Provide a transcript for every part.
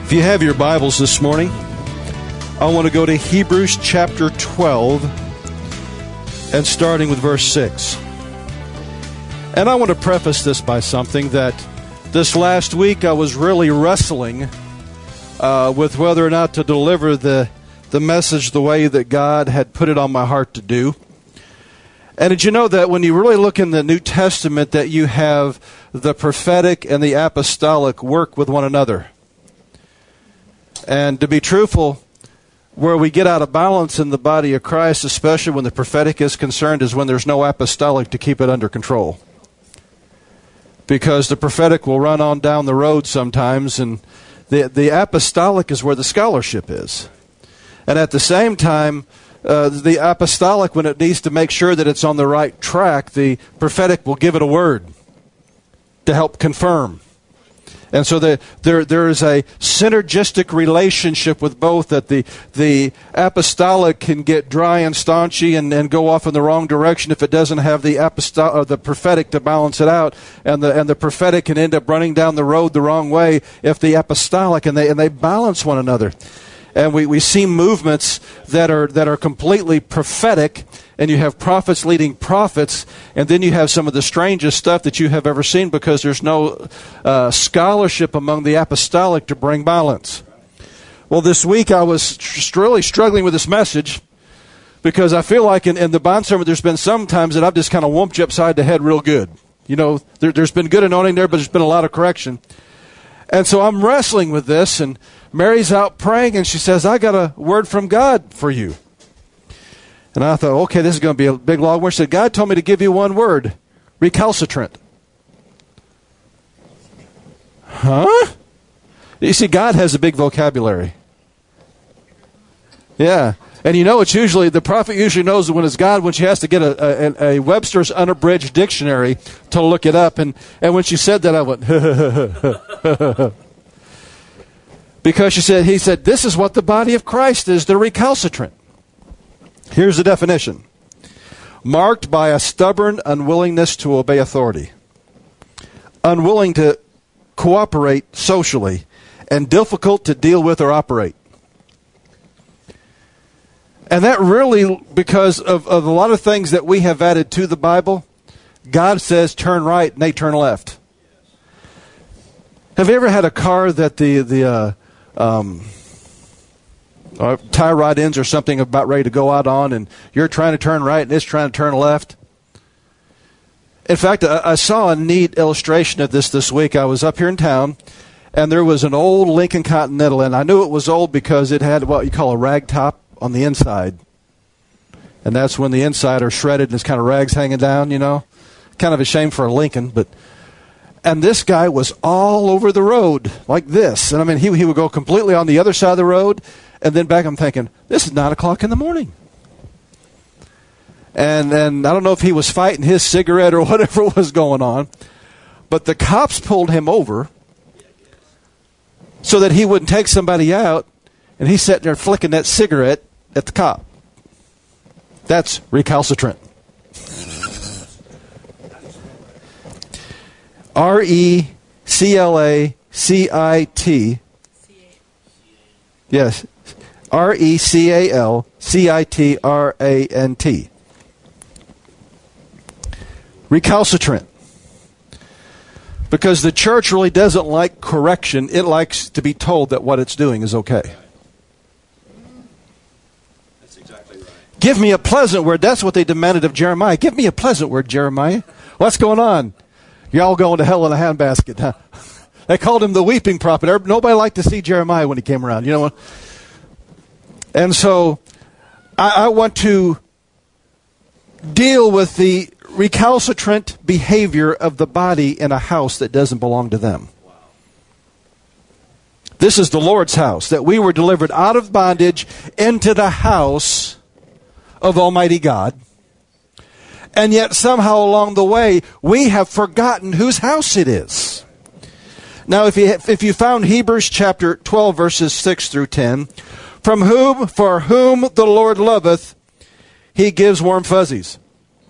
If you have your Bibles this morning, I want to go to Hebrews chapter 12 and starting with verse 6. And I want to preface this by something that this last week I was really wrestling with whether or not to deliver the message the way that God had put it on my heart to do. And did you know that when you really look in the New Testament that you have the prophetic and the apostolic work with one another? And to be truthful, where we get out of balance in the body of Christ, especially when the prophetic is concerned, is when there's no apostolic to keep it under control. Because the prophetic will run on down the road sometimes, and the apostolic is where the scholarship is. And at the same time, the apostolic, when it needs to make sure that it's on the right track, the prophetic will give it a word to help confirm. And so there is a synergistic relationship with both, that the apostolic can get dry and staunchy and go off in the wrong direction if it doesn't have the prophetic to balance it out, and the prophetic can end up running down the road the wrong way if the apostolic, and they balance one another. And we see movements that are completely prophetic, and you have prophets leading prophets, and then you have some of the strangest stuff that you have ever seen because there's no scholarship among the apostolic to bring balance. Well, this week I was really struggling with this message because I feel like in the bond sermon there's been some times that I've just kind of whumped you upside the head real good. You know, there's been good anointing there, but there's been a lot of correction. And so I'm wrestling with this, and Mary's out praying, and she says, I got a word from God for you. And I thought, okay, this is going to be a big, long word. She said, God told me to give you one word, recalcitrant. Huh? You see, God has a big vocabulary. Yeah. And you know, it's usually, the prophet usually knows when it's God when she has to get a Webster's Unabridged Dictionary to look it up. And when she said that, I went, because he said, this is what the body of Christ is, the recalcitrant. Here's the definition. Marked by a stubborn unwillingness to obey authority, unwilling to cooperate socially, and difficult to deal with or operate. And that really, because of a lot of things that we have added to the Bible, God says turn right and they turn left. Have you ever had a car that the tie rod ends or something about ready to go out on, and you're trying to turn right and it's trying to turn left? In fact, I saw a neat illustration of this week. I was up here in town, and there was an old Lincoln Continental, and I knew it was old because it had what you call a rag top on the inside. And that's when the inside are shredded and it's kind of rags hanging down, you know. Kind of a shame for a Lincoln, but... And this guy was all over the road like this. And I mean, he would go completely on the other side of the road, and then back I'm thinking, this is 9 o'clock in the morning. And I don't know if he was fighting his cigarette or whatever was going on, but the cops pulled him over so that he wouldn't take somebody out, and he's sitting there flicking that cigarette at the cop. That's recalcitrant. R-E-C-L-A-C-I-T. Yes. R-E-C-A-L-C-I-T-R-A-N-T. Recalcitrant. Because the church really doesn't like correction. It likes to be told that what it's doing is okay. That's exactly right. Give me a pleasant word. That's what they demanded of Jeremiah. Give me a pleasant word, Jeremiah. What's going on? You're all going to hell in a handbasket, huh? They called him the weeping prophet. Nobody liked to see Jeremiah when he came around, you know. And so I want to deal with the recalcitrant behavior of the body in a house that doesn't belong to them. Wow. This is the Lord's house, that we were delivered out of bondage into the house of Almighty God. And yet somehow along the way, we have forgotten whose house it is. Now, if you found Hebrews chapter 12, verses 6 through 10, for whom the Lord loveth, he gives warm fuzzies.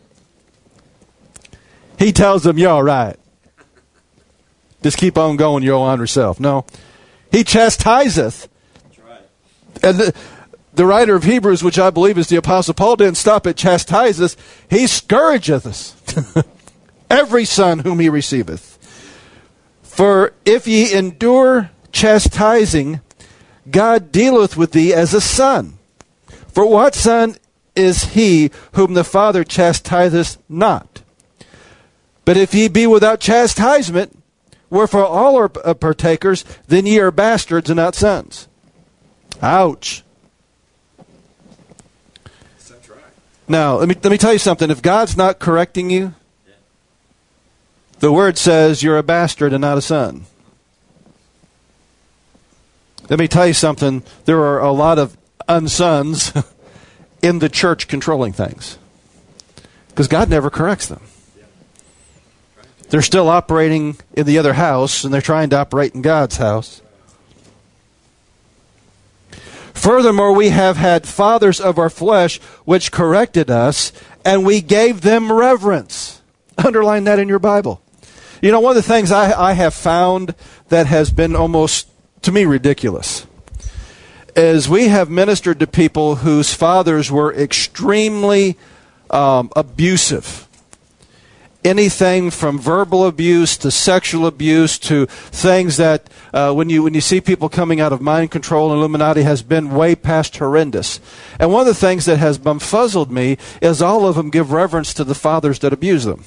He tells them, you're all right. Just keep on going, you'll honor yourself. No. He chastiseth. That's right. And the writer of Hebrews, which I believe is the Apostle Paul, didn't stop at chastiseth. He scourgeth us. Every son whom he receiveth. For if ye endure chastising, God dealeth with thee as a son. For what son is he whom the Father chastiseth not? But if ye be without chastisement, wherefore all are partakers, then ye are bastards and not sons. Ouch. That's right. Now, let me tell you something. If God's not correcting you, the Word says you're a bastard and not a son. Let me tell you something. There are a lot of unsons in the church controlling things. Because God never corrects them. They're still operating in the other house, and they're trying to operate in God's house. Furthermore, we have had fathers of our flesh which corrected us, and we gave them reverence. Underline that in your Bible. You know, one of the things I have found that has been almost, to me, ridiculous is we have ministered to people whose fathers were extremely abusive. Anything from verbal abuse to sexual abuse to things that when you see people coming out of mind control and Illuminati has been way past horrendous. And one of the things that has bumfuzzled me is all of them give reverence to the fathers that abuse them.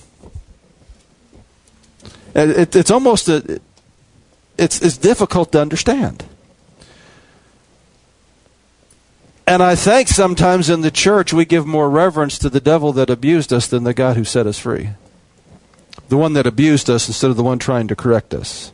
It's almost it's difficult to understand. And I think sometimes in the church we give more reverence to the devil that abused us than the God who set us free. The one that abused us instead of the one trying to correct us.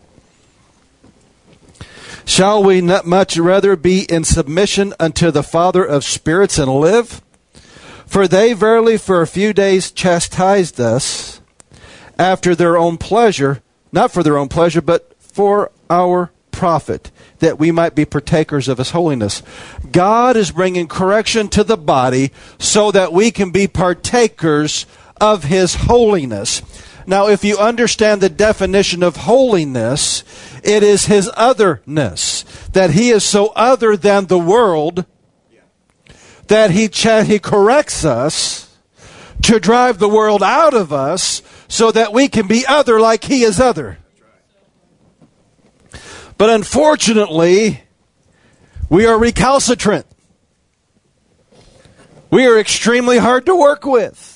Shall we not much rather be in submission unto the Father of spirits and live? For they verily for a few days chastised us after their own pleasure, not for their own pleasure, but for our profit, that we might be partakers of His holiness. God is bringing correction to the body so that we can be partakers of His holiness. Now, if you understand the definition of holiness, it is His otherness, that He is so other than the world that He corrects us to drive the world out of us so that we can be other like He is other. But unfortunately, we are recalcitrant. We are extremely hard to work with.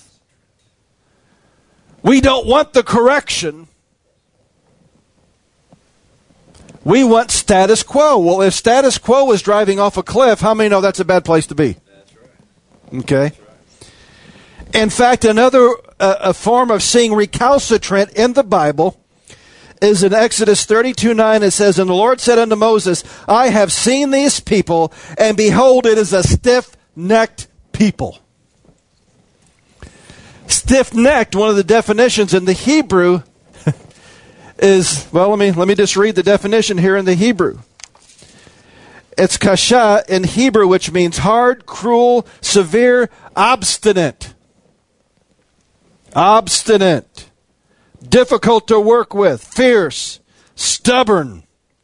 We don't want the correction. We want status quo. Well, if status quo is driving off a cliff, how many know that's a bad place to be? That's right. Okay. That's right. In fact, another a form of seeing recalcitrant in the Bible is in Exodus 32:9. It says, "And the Lord said unto Moses, I have seen these people, and behold, it is a stiff-necked people." Stiff-necked, one of the definitions in the Hebrew is, well, let me just read the definition here in the Hebrew. It's kasha in Hebrew, which means hard, cruel, severe, obstinate. Obstinate. Difficult to work with. Fierce. Stubborn.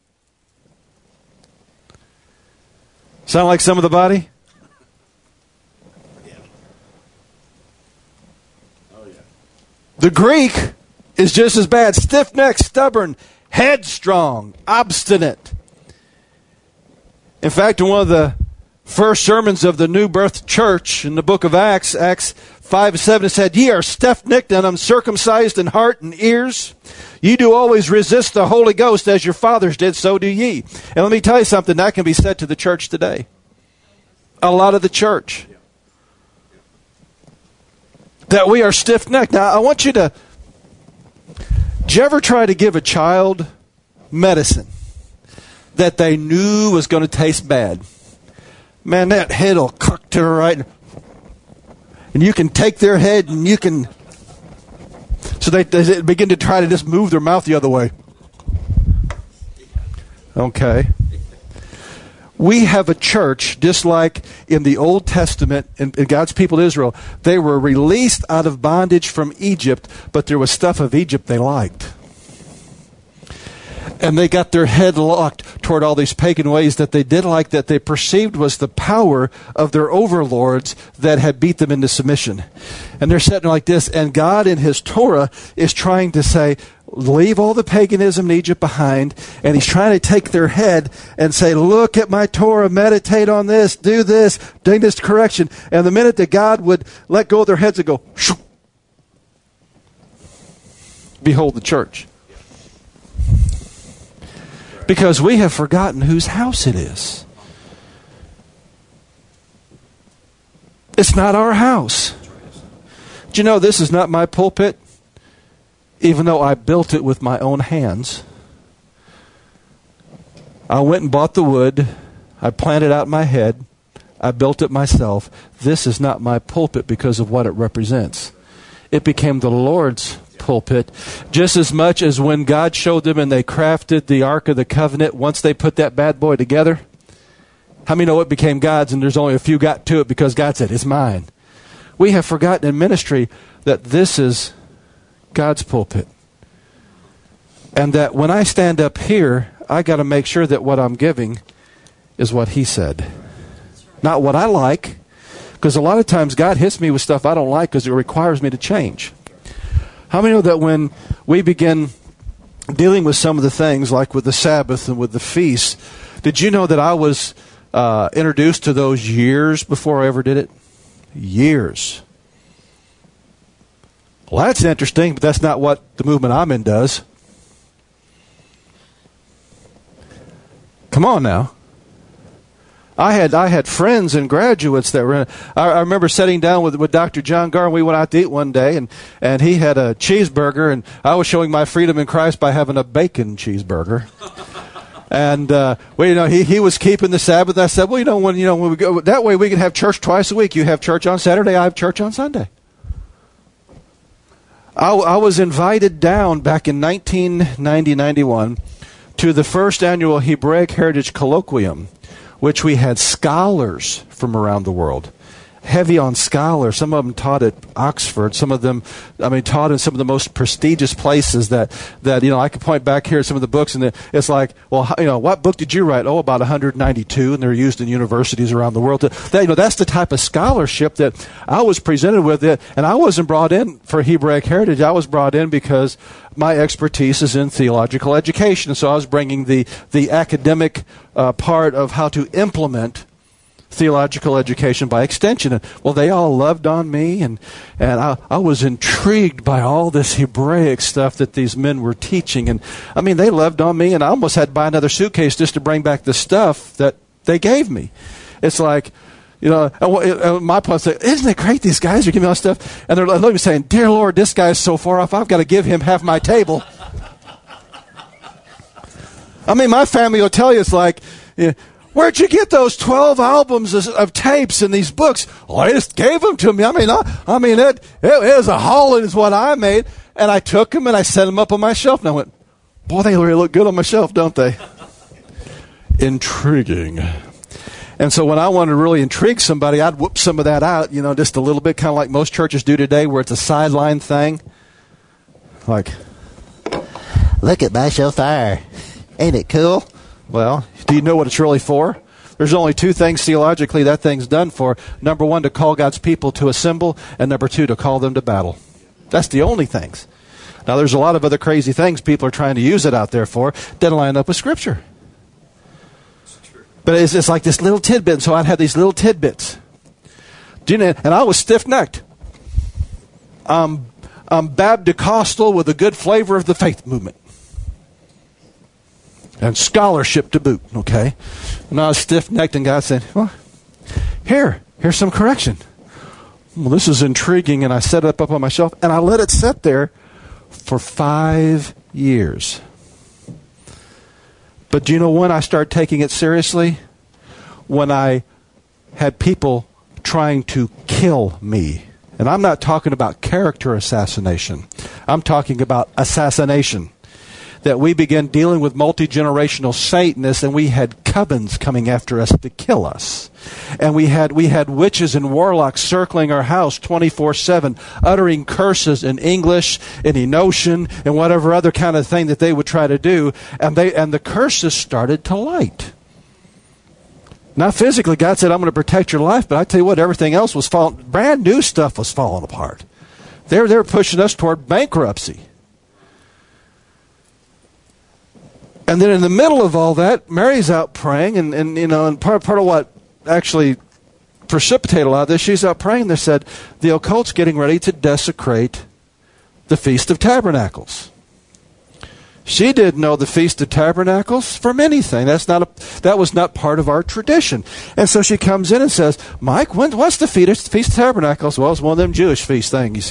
Sound like some of the body? Yeah. Oh, yeah. The Greek is just as bad. Stiff-necked, stubborn, headstrong, obstinate. In fact, in one of the first sermons of the New Birth Church in the book of Acts, Acts 5:7, it said, "Ye are stiff-necked and uncircumcised in heart and ears. Ye do always resist the Holy Ghost, as your fathers did, so do ye." And let me tell you something, that can be said to the church today. A lot of the church. That we are stiff-necked. Now, I want you to... Did you ever try to give a child medicine that they knew was going to taste bad? Man, that head will cock to the right. And you can take their head and you can... So they begin to try to just move their mouth the other way. Okay. We have a church, just like in the Old Testament, in God's people Israel, they were released out of bondage from Egypt, but there was stuff of Egypt they liked. And they got their head locked toward all these pagan ways that they did like, that they perceived was the power of their overlords that had beat them into submission. And they're sitting like this, and God in His Torah is trying to say, leave all the paganism in Egypt behind, and He's trying to take their head and say, look at my Torah, meditate on this, do this, bring this correction. And the minute that God would let go of their heads and go, shoo, behold the church. Because we have forgotten whose house it is. It's not our house. Do you know this is not my pulpit? Even though I built it with my own hands. I went and bought the wood. I planted out my head. I built it myself. This is not my pulpit because of what it represents. It became the Lord's pulpit, just as much as when God showed them and they crafted the Ark of the Covenant. Once they put that bad boy together, how many know it became God's, and there's only a few got to it because God said, it's mine. We have forgotten in ministry that this is God's pulpit, and that when I stand up here, I got to make sure that what I'm giving is what He said, not what I like, because a lot of times God hits me with stuff I don't like because it requires me to change. How many know that when we begin dealing with some of the things, like with the Sabbath and with the feasts, did you know that I was introduced to those years before I ever did it? Years. Well, that's interesting, but that's not what the movement I'm in does. Come on now. I had friends and graduates that were in. I remember sitting down with Dr. John Garr, and we went out to eat one day, and he had a cheeseburger, and I was showing my freedom in Christ by having a bacon cheeseburger. And he was keeping the Sabbath. I said, well, when we go that way, we can have church twice a week. You have church on Saturday, I have church on Sunday. I was invited down back in 1990-91 to the first annual Hebraic Heritage Colloquium, which we had scholars from around the world. Heavy on scholars. Some of them taught at Oxford. Some of them, taught in some of the most prestigious places that I could point back here at some of the books, and it's like, well, what book did you write? Oh, about 192, and they're used in universities around the world. That's the type of scholarship that I was presented with, and I wasn't brought in for Hebraic Heritage. I was brought in because my expertise is in theological education, so I was bringing the academic part of how to implement theological education by extension. And they all loved on me, and I was intrigued by all this Hebraic stuff that these men were teaching. And they loved on me, and I almost had to buy another suitcase just to bring back the stuff that they gave me. It's like, my pop said, isn't it great these guys are giving me all this stuff? And they're looking at me saying, dear Lord, this guy's so far off, I've got to give him half my table. My family will tell you, it's like, where'd you get those 12 albums of tapes and these books? Oh, they just gave them to me. It was a haul is what I made. And I took them and I set them up on my shelf. And I went, boy, they really look good on my shelf, don't they? Intriguing. And so when I wanted to really intrigue somebody, I'd whoop some of that out, just a little bit, kind of like most churches do today, where it's a sideline thing. Like, look at my shofar. Ain't it cool? Well, do you know what it's really for? There's only two things theologically that thing's done for. Number one, to call God's people to assemble, and number two, to call them to battle. That's the only things. Now, there's a lot of other crazy things people are trying to use it out there for that line up with Scripture. But it's like this little tidbit, so I'd have these little tidbits. And I was stiff-necked. I'm Baptist-costal with a good flavor of the faith movement. And scholarship to boot, okay? And I was stiff-necked, and God said, well, here's some correction. Well, this is intriguing, and I set it up on my shelf, and I let it sit there for 5 years. But do you know when I started taking it seriously? When I had people trying to kill me. And I'm not talking about character assassination. I'm talking about assassination. that we began dealing with multi-generational Satanists, and we had covens coming after us to kill us. And we had witches and warlocks circling our house 24/7, uttering curses in English, in Enotian, and whatever other kind of thing that they would try to do. And the curses started to light. Not physically, God said, I'm going to protect your life, but I tell you what, everything else was falling. Brand new stuff was falling apart. They were pushing us toward bankruptcy. And then in the middle of all that, Mary's out praying, and part of what actually precipitated a lot of this, she's out praying. They said, the occult's getting ready to desecrate the Feast of Tabernacles. She didn't know the Feast of Tabernacles from anything. That was not part of our tradition. And so she comes in and says, Mike, what's the Feast of Tabernacles? Well, it's one of them Jewish feast things,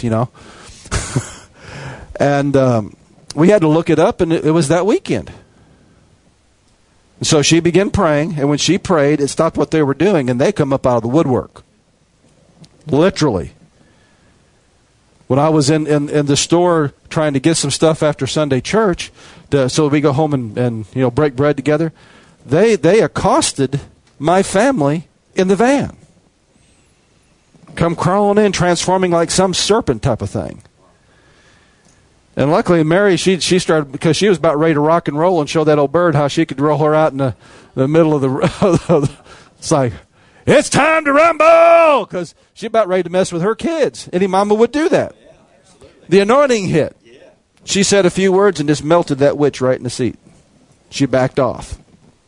And we had to look it up, and it was that weekend. And so she began praying, and when she prayed, it stopped what they were doing, and they come up out of the woodwork. Literally. When I was in the store trying to get some stuff after Sunday church, so we go home and break bread together, they accosted my family in the van. Come crawling in, transforming like some serpent type of thing. And luckily, Mary, she started, because she was about ready to rock and roll and show that old bird how she could roll her out in the middle of the... It's like, it's time to rumble! Because she's about ready to mess with her kids. Any mama would do that. Yeah, absolutely. The anointing hit. Yeah. She said a few words and just melted that witch right in the seat. She backed off.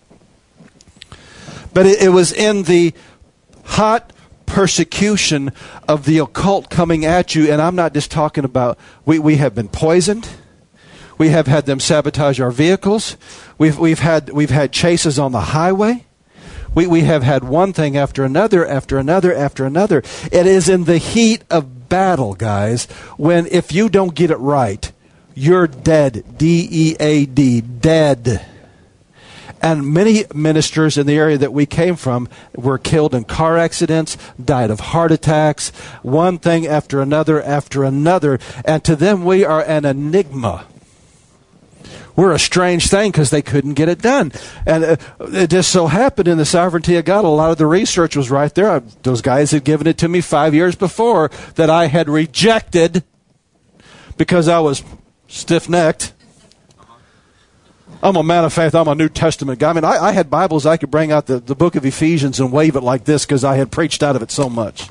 But it was in the hot persecution of the occult coming at you, and I'm not just talking about, we have been poisoned. We have had them sabotage our vehicles. We've had chases on the highway. We have had one thing after another, after another, after another. It is in the heat of battle, guys, when if you don't get it right, you're dead. D-E-A-D, dead. And many ministers in the area that we came from were killed in car accidents, died of heart attacks, one thing after another after another. And to them, we are an enigma. We're a strange thing because they couldn't get it done. And it just so happened in the sovereignty of God, a lot of the research was right there. Those guys had given it to me 5 years before that I had rejected because I was stiff-necked. I'm a man of faith. I'm a New Testament guy. I mean, I had Bibles I could bring out the book of Ephesians and wave it like this because I had preached out of it so much.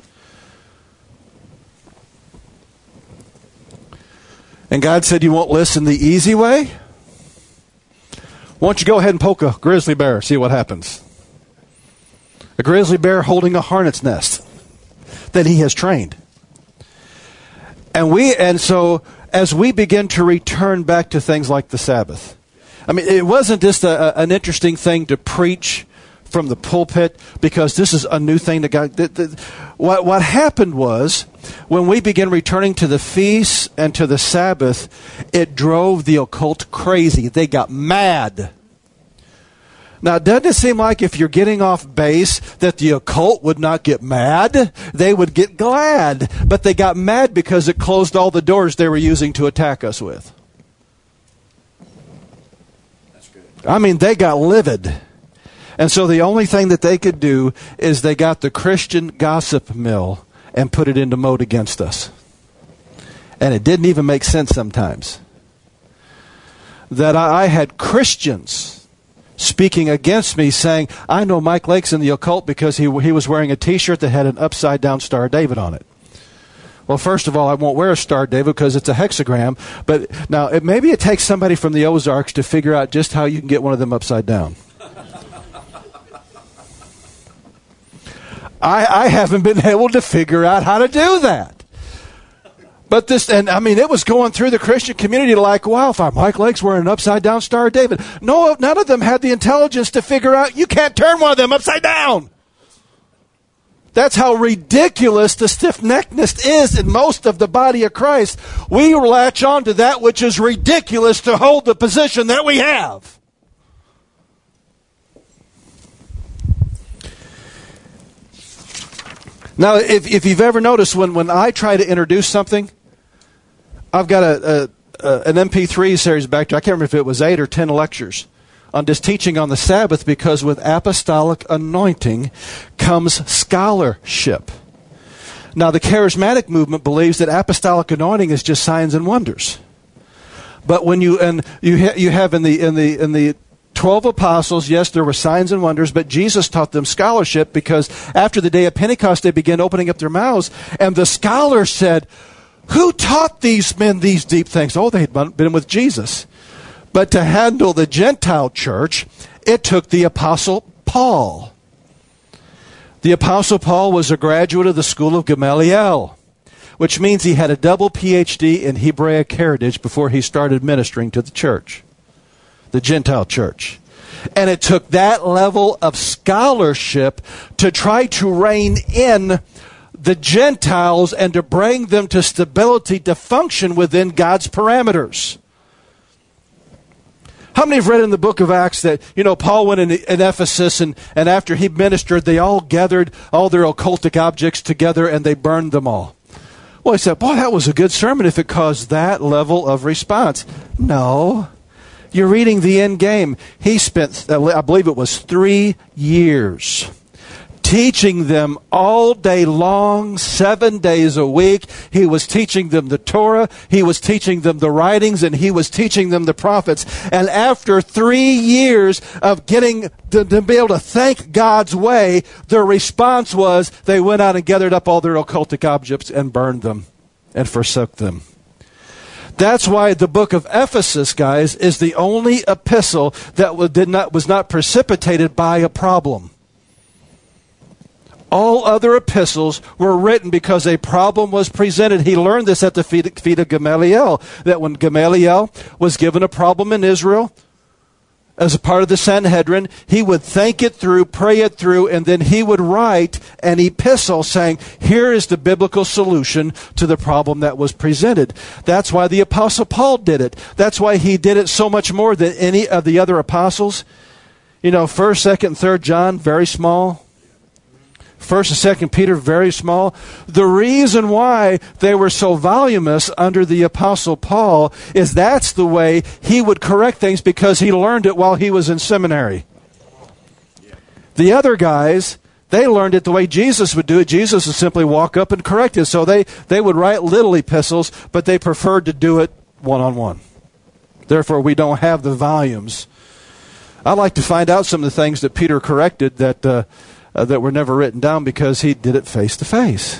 And God said, you won't listen the easy way? Why don't you go ahead and poke a grizzly bear, see what happens. A grizzly bear holding a hornet's nest that he has trained. And so as we begin to return back to things like the Sabbath, I mean, it wasn't just an interesting thing to preach from the pulpit because this is a new thing to God. What happened was when we began returning to the feasts and to the Sabbath, it drove the occult crazy. They got mad. Now, doesn't it seem like if you're getting off base that the occult would not get mad? They would get glad. But they got mad because it closed all the doors they were using to attack us with. I mean, they got livid. And so the only thing that they could do is they got the Christian gossip mill and put it into mode against us. And it didn't even make sense sometimes. That I had Christians speaking against me saying, I know Mike Lake's in the occult because he was wearing a t-shirt that had an upside-down Star of David on it. Well, first of all, I won't wear a Star of David because it's a hexagram. But now, maybe it takes somebody from the Ozarks to figure out just how you can get one of them upside down. I haven't been able to figure out how to do that. But it was going through the Christian community like wildfire. Mike Lake's wearing an upside-down Star of David. No, none of them had the intelligence to figure out you can't turn one of them upside down. That's how ridiculous the stiff-neckedness is in most of the body of Christ. We latch on to that which is ridiculous to hold the position that we have. Now, if you've ever noticed, when I try to introduce something, I've got an MP3 series back to, I can't remember if it was 8 or 10 lectures on just teaching on the Sabbath, because with apostolic anointing comes scholarship. Now, the charismatic movement believes that apostolic anointing is just signs and wonders. But when you have in the 12 apostles, yes, there were signs and wonders, but Jesus taught them scholarship, because after the day of Pentecost, they began opening up their mouths, and the scholars said, "Who taught these men these deep things?" Oh, they had been with Jesus. But to handle the Gentile church, it took the Apostle Paul. The Apostle Paul was a graduate of the school of Gamaliel, which means he had a double PhD in Hebraic heritage before he started ministering to the church, the Gentile church. And it took that level of scholarship to try to rein in the Gentiles and to bring them to stability to function within God's parameters. How many have read in the book of Acts that, Paul went in Ephesus, and after he ministered, they all gathered all their occultic objects together and they burned them all? Well, he said, boy, that was a good sermon if it caused that level of response. No. You're reading the end game. He spent, I believe it was 3 years, teaching them all day long, 7 days a week. He was teaching them the Torah, he was teaching them the writings, and he was teaching them the prophets. And after 3 years of getting to be able to thank God's way, their response was they went out and gathered up all their occultic objects and burned them and forsook them. That's why the book of Ephesus, guys, is the only epistle that was not precipitated by a problem. All other epistles were written because a problem was presented. He learned this at the feet of Gamaliel, that when Gamaliel was given a problem in Israel, as a part of the Sanhedrin, he would think it through, pray it through, and then he would write an epistle saying, here is the biblical solution to the problem that was presented. That's why the Apostle Paul did it. That's why he did it so much more than any of the other apostles. 1st, 2nd, and 3rd John, very small. 1st and 2nd Peter, very small. The reason why they were so voluminous under the Apostle Paul is that's the way he would correct things, because he learned it while he was in seminary. The other guys, they learned it the way Jesus would do it. Jesus would simply walk up and correct it. So they would write little epistles, but they preferred to do it one-on-one. Therefore, we don't have the volumes. I'd like to find out some of the things that Peter corrected that were never written down, because he did it face to face.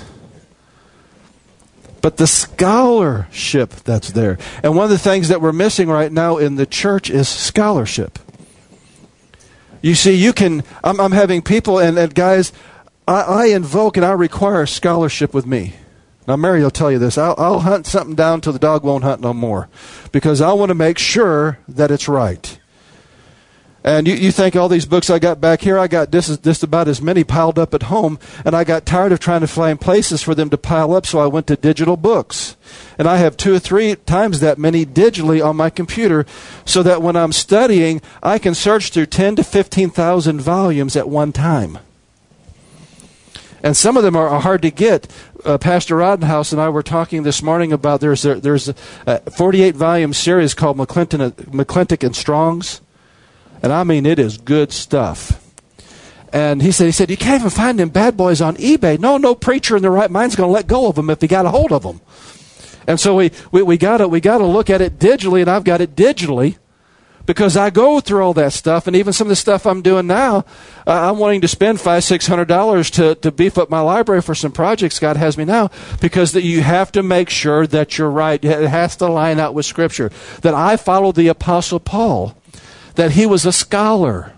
But the scholarship that's there. And one of the things that we're missing right now in the church is scholarship. You see, I'm having people, and guys, I invoke and I require scholarship with me. Now, Mary will tell you this. I'll hunt something down till the dog won't hunt no more, because I want to make sure that it's right. And you think all these books I got back here, I got just about as many piled up at home, and I got tired of trying to find places for them to pile up, so I went to digital books. And I have 2 or 3 times that many digitally on my computer, so that when I'm studying, I can search through 10 to 15,000 volumes at one time. And some of them are hard to get. Pastor Roddenhouse and I were talking this morning about there's a 48-volume series called McClintock and Strong's. And I mean, it is good stuff. And he said, you can't even find them bad boys on eBay. No preacher in their right mind's going to let go of them if he got a hold of them. And so we got to look at it digitally, and I've got it digitally, because I go through all that stuff, and even some of the stuff I'm doing now, I'm wanting to spend $500-600 to beef up my library for some projects God has me now, because that you have to make sure that you're right. It has to line out with Scripture. That I followed the Apostle Paul, that he was a scholar.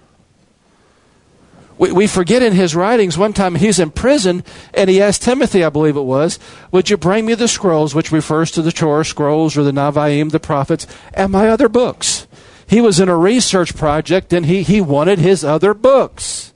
We forget in his writings, one time he's in prison, and he asked Timothy, I believe it was, would you bring me the scrolls, which refers to the Torah scrolls or the Nevi'im, the prophets, and my other books. He was in a research project, and he wanted his other books.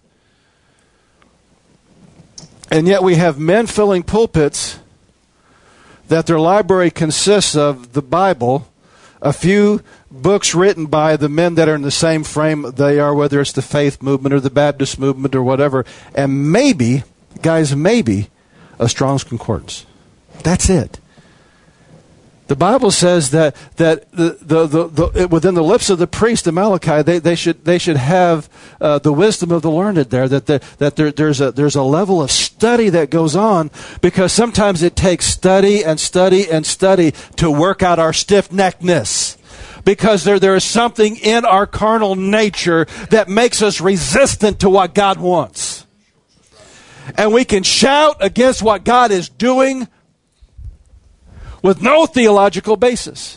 And yet we have men filling pulpits that their library consists of the Bible, a few books written by the men that are in the same frame they are, whether it's the faith movement or the Baptist movement or whatever, and maybe a Strong's Concordance. That's it. The Bible says that within the lips of the priest of Malachi, they should have the wisdom of the learned there. There's a level of study that goes on, because sometimes it takes study and study and study to work out our stiff-neckedness. Because there is something in our carnal nature that makes us resistant to what God wants. And we can shout against what God is doing with no theological basis.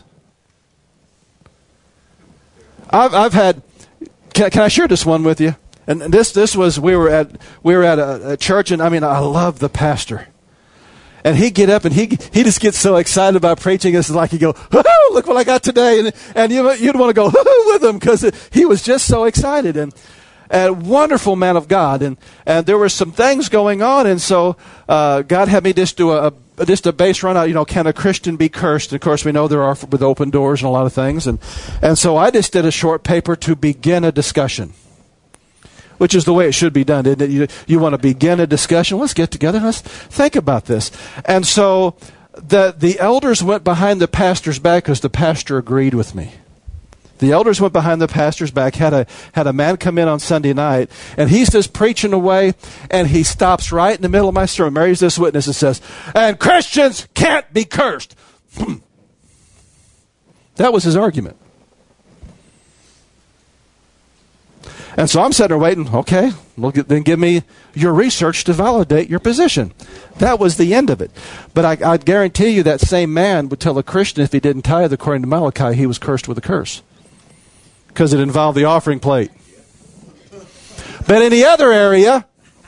I've had. Can I share this one with you? And this was we were at a church, and I love the pastor. And he'd get up and he just gets so excited about preaching. It's like he'd go, "Woo-hoo, look what I got today," and you'd want to go "Woo-hoo" with him, because he was just so excited. And a wonderful man of God, and there were some things going on, and so God had me just do a base run out. Can a Christian be cursed? And of course, we know there are with open doors and a lot of things, and so I just did a short paper to begin a discussion, which is the way it should be done, isn't it? You want to begin a discussion. Let's get together and let's think about this. And so the elders went behind the pastor's back, because the pastor agreed with me. The elders went behind the pastor's back, had a man come in on Sunday night, and he's just preaching away, and he stops right in the middle of my sermon. Mary's this witness and says, "And Christians can't be cursed." That was his argument. And so I'm sitting there waiting. Okay, then give me your research to validate your position. That was the end of it. But I guarantee you that same man would tell a Christian, if he didn't tithe according to Malachi, he was cursed with a curse, because it involved the offering plate. But in the other area,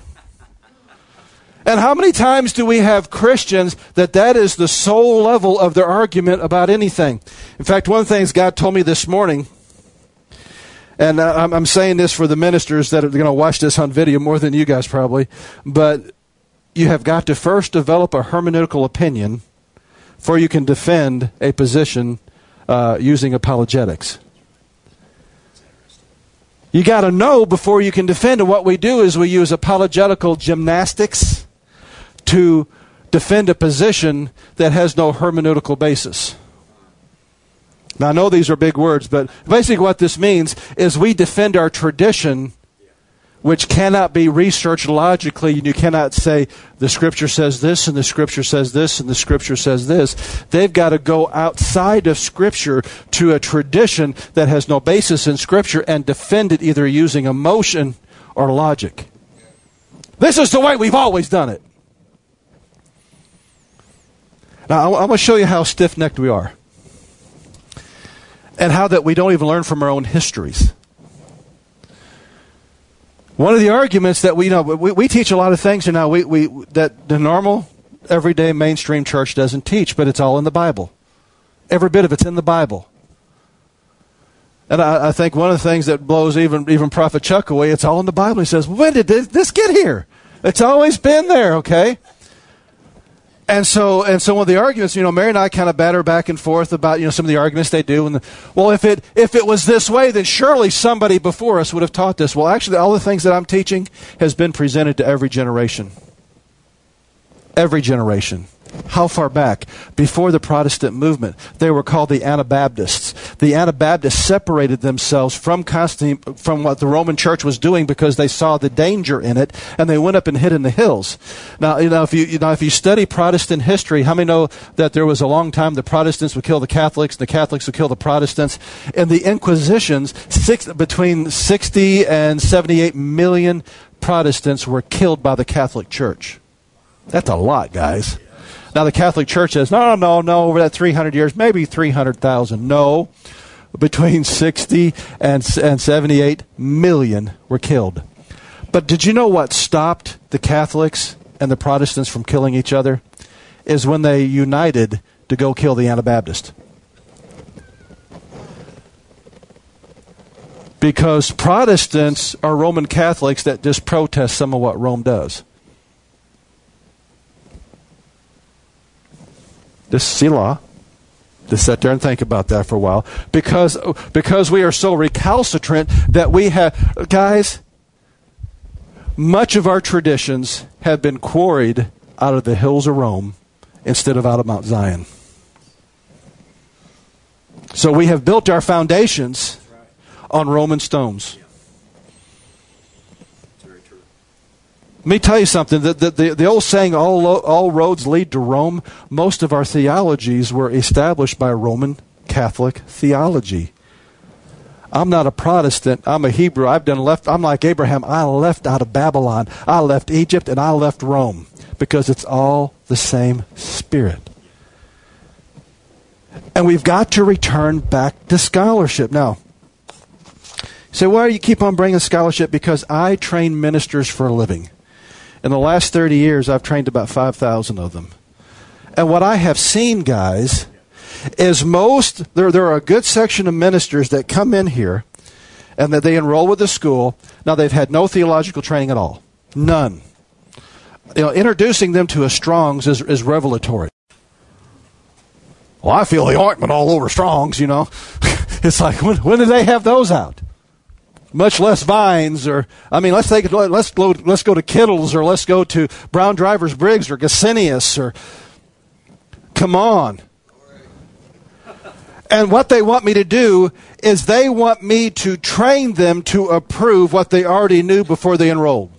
and how many times do we have Christians that is the sole level of their argument about anything? In fact, one of the things God told me this morning, and I'm saying this for the ministers that are going to watch this on video more than you guys probably, but you have got to first develop a hermeneutical opinion before you can defend a position using apologetics. You got to know before you can defend. And what we do is we use apologetical gymnastics to defend a position that has no hermeneutical basis. Now, I know these are big words, but basically what this means is we defend our tradition, which cannot be researched logically. You cannot say the Scripture says this, and the Scripture says this, and the Scripture says this. They've got to go outside of Scripture to a tradition that has no basis in Scripture and defend it either using emotion or logic. This is the way we've always done it. Now, I'm going to show you how stiff-necked we are, and how that we don't even learn from our own histories. One of the arguments that we teach a lot of things that the normal, everyday, mainstream church doesn't teach, but it's all in the Bible. Every bit of it's in the Bible. And I think one of the things that blows even Prophet Chuck away, it's all in the Bible. He says, "When did this get here? It's always been there, okay?" And so one of the arguments, Mary and I kind of batter back and forth about, some of the arguments they do. And if it was this way, then surely somebody before us would have taught this. Well, actually, all the things that I'm teaching has been presented to every generation. Every generation. How far back? Before the Protestant movement. They were called the Anabaptists. The Anabaptists separated themselves from what the Roman Church was doing, because they saw the danger in it, and they went up and hid in the hills. Now, if you study Protestant history, how many know that there was a long time the Protestants would kill the Catholics, and the Catholics would kill the Protestants? In the Inquisitions, between 60 and 78 million Protestants were killed by the Catholic Church. That's a lot, guys. Now, the Catholic Church says, no, over that 300 years, maybe 300,000. No, between 60 and 78 million were killed. But did you know what stopped the Catholics and the Protestants from killing each other? Is when they united to go kill the Anabaptists. Because Protestants are Roman Catholics that just protest some of what Rome does. Just Selah. Just sit there and think about that for a while. Because we are so recalcitrant that we have... Guys, much of our traditions have been quarried out of the hills of Rome instead of out of Mount Zion. So we have built our foundations on Roman stones. Very true. Let me tell you something. The old saying, all roads lead to Rome, most of our theologies were established by Roman Catholic theology. I'm not a Protestant. I'm a Hebrew. I'm like Abraham. I left out of Babylon. I left Egypt and I left Rome because it's all the same spirit. And we've got to return back to scholarship. Now, say, why do you keep on bringing scholarship? Because I train ministers for a living. In the last 30 years, I've trained about 5,000 of them. And what I have seen, guys, is there are a good section of ministers that come in here and that they enroll with the school. Now, they've had no theological training at all. None. Introducing them to a Strong's is revelatory. Well, I feel the ointment all over Strong's, It's like, when do they have those out? Much less Vines, let's go to Kittle's, or let's go to Brown Drivers Briggs or Gesenius, or come on. And what they want me to do is they want me to train them to approve what they already knew before they enrolled.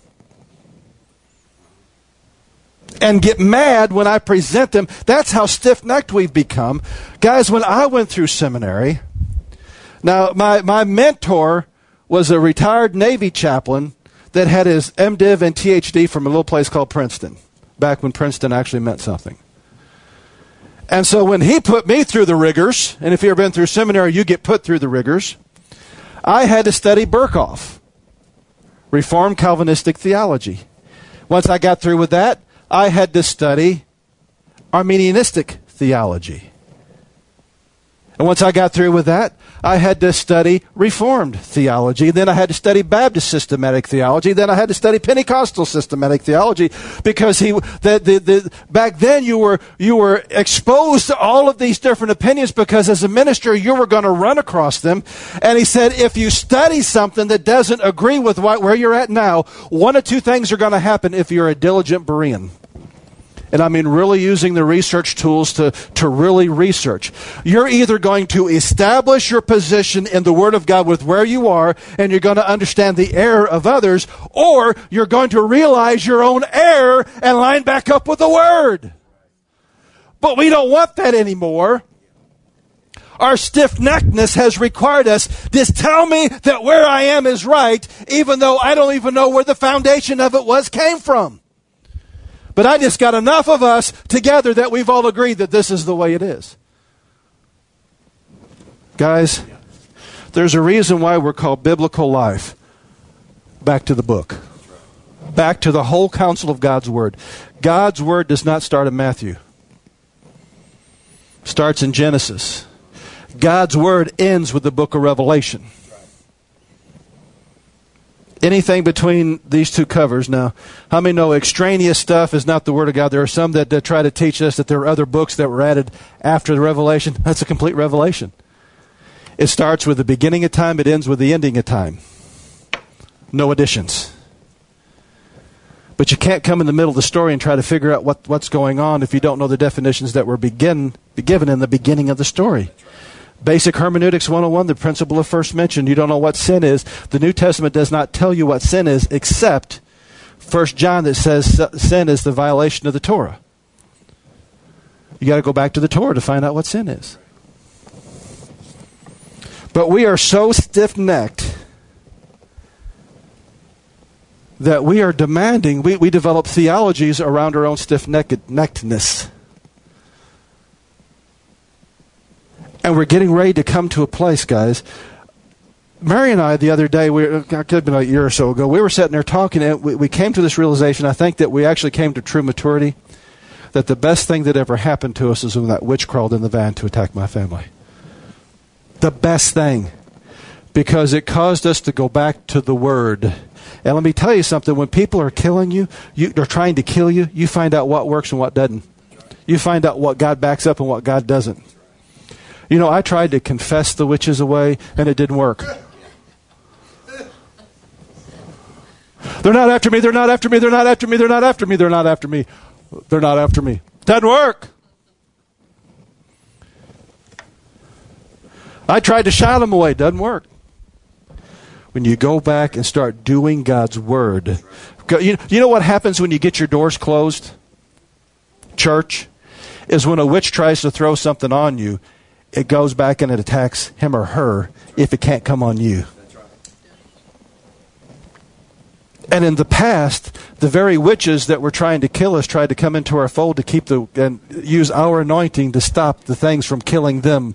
And get mad when I present them. That's how stiff-necked we've become. Guys, when I went through seminary, now my mentor was a retired Navy chaplain that had his MDiv and THD from a little place called Princeton, back when Princeton actually meant something. And so when he put me through the rigors, and if you've ever been through seminary, you get put through the rigors, I had to study Berkhoff, Reformed Calvinistic theology. Once I got through with that, I had to study Arminianistic theology. And once I got through with that, I had to study Reformed theology. Then I had to study Baptist systematic theology. Then I had to study Pentecostal systematic theology, because back then you were exposed to all of these different opinions, because as a minister you were going to run across them. And he said, if you study something that doesn't agree with where you're at now, one of two things are going to happen if you're a diligent Berean. And I mean really using the research tools to really research. You're either going to establish your position in the Word of God with where you are, and you're going to understand the error of others, or you're going to realize your own error and line back up with the Word. But we don't want that anymore. Our stiff-neckedness has required us, just tell me that where I am is right, even though I don't even know where the foundation of it came from. But I just got enough of us together that we've all agreed that this is the way it is. Guys, there's a reason why we're called Biblical Life. Back to the book. Back to the whole counsel of God's Word. God's Word does not start in Matthew. It starts in Genesis. God's Word ends with the book of Revelation. Anything between these two covers. Now, how many know extraneous stuff is not the Word of God? There are some that try to teach us that there are other books that were added after the Revelation. That's a complete revelation. It starts with the beginning of time. It ends with the ending of time. No additions. But you can't come in the middle of the story and try to figure out what's going on if you don't know the definitions that were given in the beginning of the story. Basic Hermeneutics 101, the principle of first mention. You don't know what sin is. The New Testament does not tell you what sin is, except 1 John that says sin is the violation of the Torah. You got to go back to the Torah to find out what sin is. But we are so stiff-necked that we are demanding, we develop theologies around our own stiff-neckedness. And we're getting ready to come to a place, guys. Mary and I, the other day, it could have been a year or so ago, we were sitting there talking, and we came to this realization, I think that we actually came to true maturity, that the best thing that ever happened to us is when that witch crawled in the van to attack my family. The best thing. Because it caused us to go back to the Word. And let me tell you something, when people are killing you, they're trying to kill you, you find out what works and what doesn't. You find out what God backs up and what God doesn't. You know, I tried to confess the witches away, and it didn't work. They're not after me, they're not after me, they're not after me, they're not after me, they're not after me, they're not after me. Doesn't work. I tried to shy them away. Doesn't work. When you go back and start doing God's word. You know what happens when you get your doors closed? Church, is when a witch tries to throw something on you, it goes back and it attacks him or her if it can't come on you. And in the past, the very witches that were trying to kill us tried to come into our fold to keep and use our anointing to stop the things from killing them.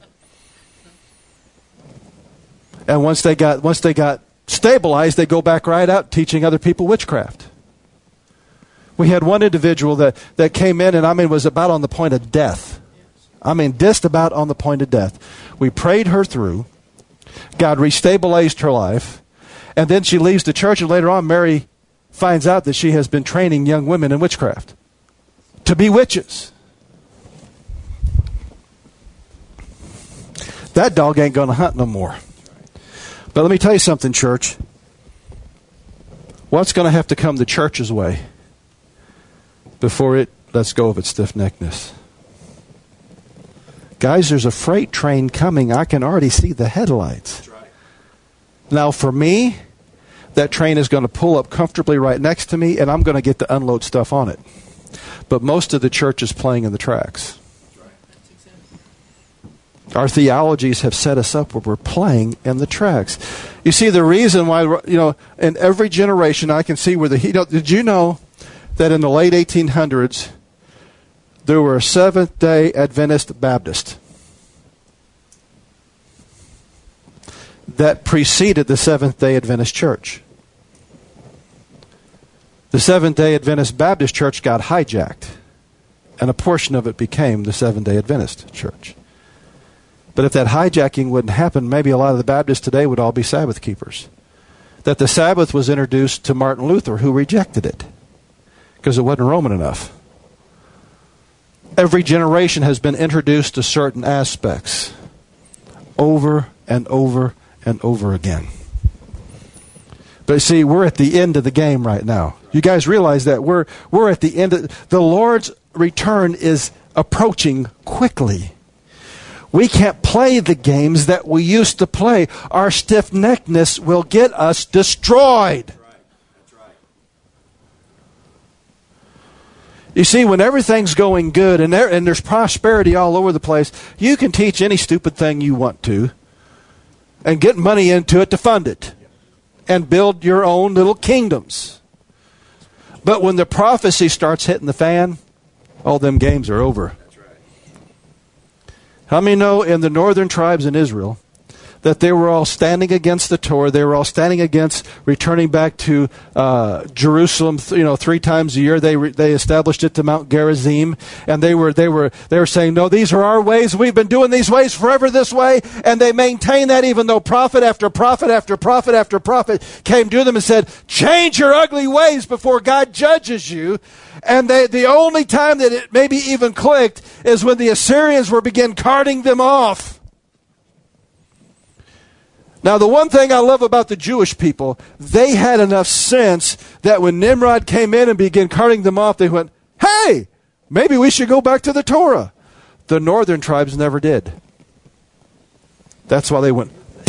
And once they got stabilized, they go back right out teaching other people witchcraft. We had one individual that came in and was about on the point of death. Just about on the point of death. We prayed her through. God restabilized her life. And then she leaves the church, and later on Mary finds out that she has been training young women in witchcraft to be witches. That dog ain't going to hunt no more. But let me tell you something, church. What's going to have to come the church's way before it lets go of its stiff-neckedness? Guys, there's a freight train coming. I can already see the headlights. That's right. Now, for me, that train is going to pull up comfortably right next to me, and I'm going to get to unload stuff on it. But most of the church is playing in the tracks. Our theologies have set us up where we're playing in the tracks. You see, the reason why, in every generation I can see where did you know that in the late 1800s, there were Seventh-day Adventist Baptists that preceded the Seventh-day Adventist Church? The Seventh-day Adventist Baptist Church got hijacked, and a portion of it became the Seventh-day Adventist Church. But if that hijacking wouldn't happen, maybe a lot of the Baptists today would all be Sabbath keepers. That the Sabbath was introduced to Martin Luther, who rejected it because it wasn't Roman enough. Every generation has been introduced to certain aspects over and over and over again. But see, we're at the end of the game right now. You guys realize that we're at the end of the Lord's return is approaching quickly. We can't play the games that we used to play. Our stiff-neckedness will get us destroyed. That's right. That's right. You see, when everything's going good and there's prosperity all over the place, you can teach any stupid thing you want to and get money into it to fund it and build your own little kingdoms. But when the prophecy starts hitting the fan, all them games are over. How many know in the northern tribes in Israel that they were all standing against the Torah? They were all standing against returning back to Jerusalem. 3 times a year they established it to Mount Gerizim, and they were saying, no, these are our ways. We've been doing these ways forever this way, and they maintained that even though prophet after prophet after prophet after prophet came to them and said, change your ugly ways before God judges you. And the only time that it maybe even clicked is when the Assyrians began carting them off. Now, the one thing I love about the Jewish people, they had enough sense that when Nimrod came in and began carting them off, they went, hey, maybe we should go back to the Torah. The northern tribes never did. That's why they went.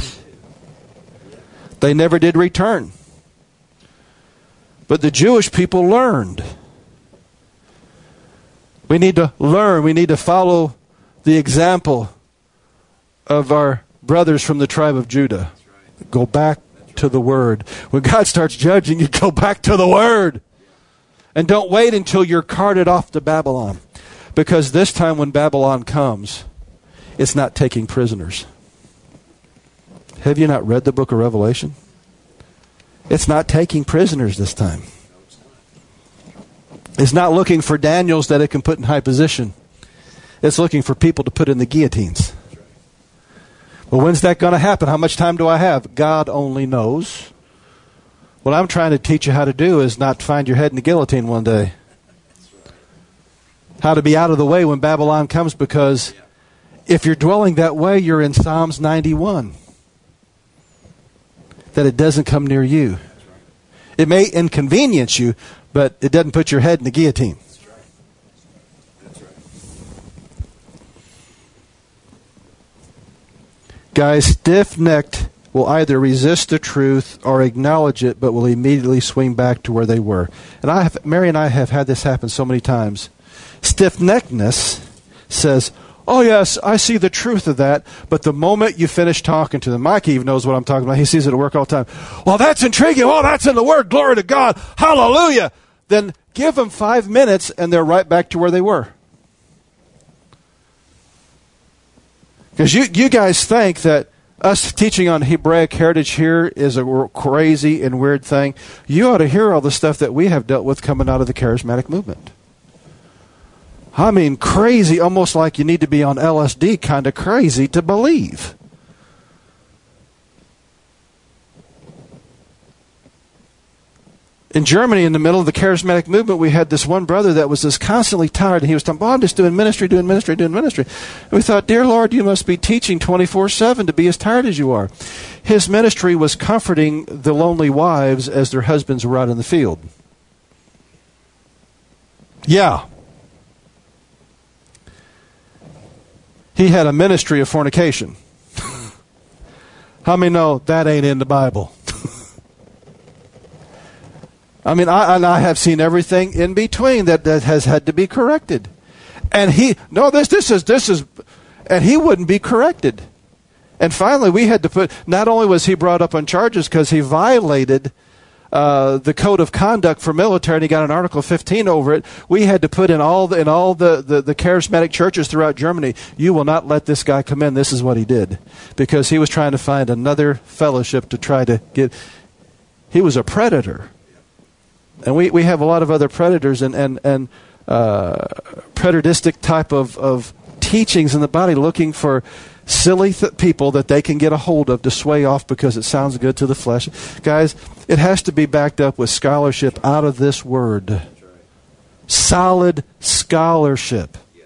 They never did return. But the Jewish people learned. We need to learn. We need to follow the example of our brothers from the tribe of Judah. Go back to the Word. When God starts judging, you go back to the Word. And don't wait until you're carted off to Babylon. Because this time when Babylon comes, it's not taking prisoners. Have you not read the book of Revelation? It's not taking prisoners this time. It's not looking for Daniels that it can put in high position. It's looking for people to put in the guillotines. Well, when's that going to happen? How much time do I have? God only knows. What I'm trying to teach you how to do is not find your head in the guillotine one day. How to be out of the way when Babylon comes, because if you're dwelling that way, you're in Psalms 91. That it doesn't come near you. It may inconvenience you, but it doesn't put your head in the guillotine. That's right. That's right. Guys, stiff-necked will either resist the truth or acknowledge it, but will immediately swing back to where they were. And Mary and I have had this happen so many times. Stiff-neckedness says, oh yes, I see the truth of that, but the moment you finish talking to them, Mike even knows what I'm talking about. He sees it at work all the time. Well, that's intriguing. Well, that's in the Word. Glory to God. Hallelujah. Then give them 5 minutes and they're right back to where they were. Because you guys think that us teaching on Hebraic heritage here is a crazy and weird thing. You ought to hear all the stuff that we have dealt with coming out of the charismatic movement. I mean, crazy, almost like you need to be on LSD, kind of crazy to believe. In Germany, in the middle of the charismatic movement, we had this one brother that was just constantly tired. And he was talking, I'm just doing ministry. And we thought, dear Lord, you must be teaching 24/7 to be as tired as you are. His ministry was comforting the lonely wives as their husbands were out in the field. Yeah. He had a ministry of fornication. How many know that ain't in the Bible? I mean, I have seen everything in between that has had to be corrected. And this is, and he wouldn't be corrected. And finally, we had to put, not only was he brought up on charges because he violated the code of conduct for military, and he got an Article 15 over it, we had to put in all the charismatic churches throughout Germany, you will not let this guy come in. This is what he did. Because he was trying to find another fellowship to try to get, he was a predator. And we have a lot of other predators and predatistic type of teachings in the body, looking for silly people that they can get a hold of to sway off because it sounds good to the flesh. Guys, it has to be backed up with scholarship out of this Word. That's right. Solid scholarship. Yeah.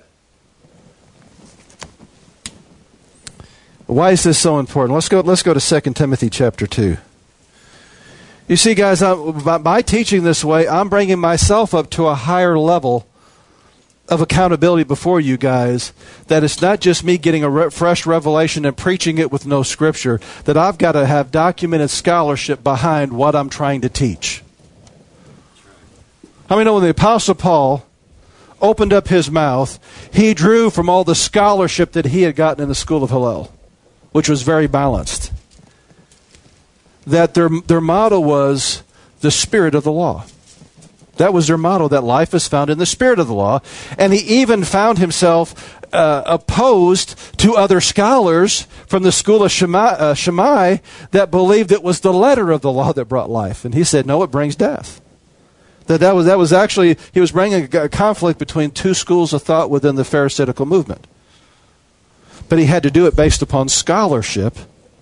Why is this so important? Let's go to 2 Timothy chapter 2. You see, guys, by teaching this way, I'm bringing myself up to a higher level of accountability before you guys, that it's not just me getting a fresh revelation and preaching it with no scripture, that I've got to have documented scholarship behind what I'm trying to teach. How many know when the Apostle Paul opened up his mouth, he drew from all the scholarship that he had gotten in the school of Hillel, which was very balanced. That their motto was the spirit of the law. That was their motto, that life is found in the spirit of the law. And he even found himself opposed to other scholars from the school of Shammai that believed it was the letter of the law that brought life. And he said, no, it brings death. That was actually, he was bringing a conflict between two schools of thought within the Pharisaical movement. But he had to do it based upon scholarship.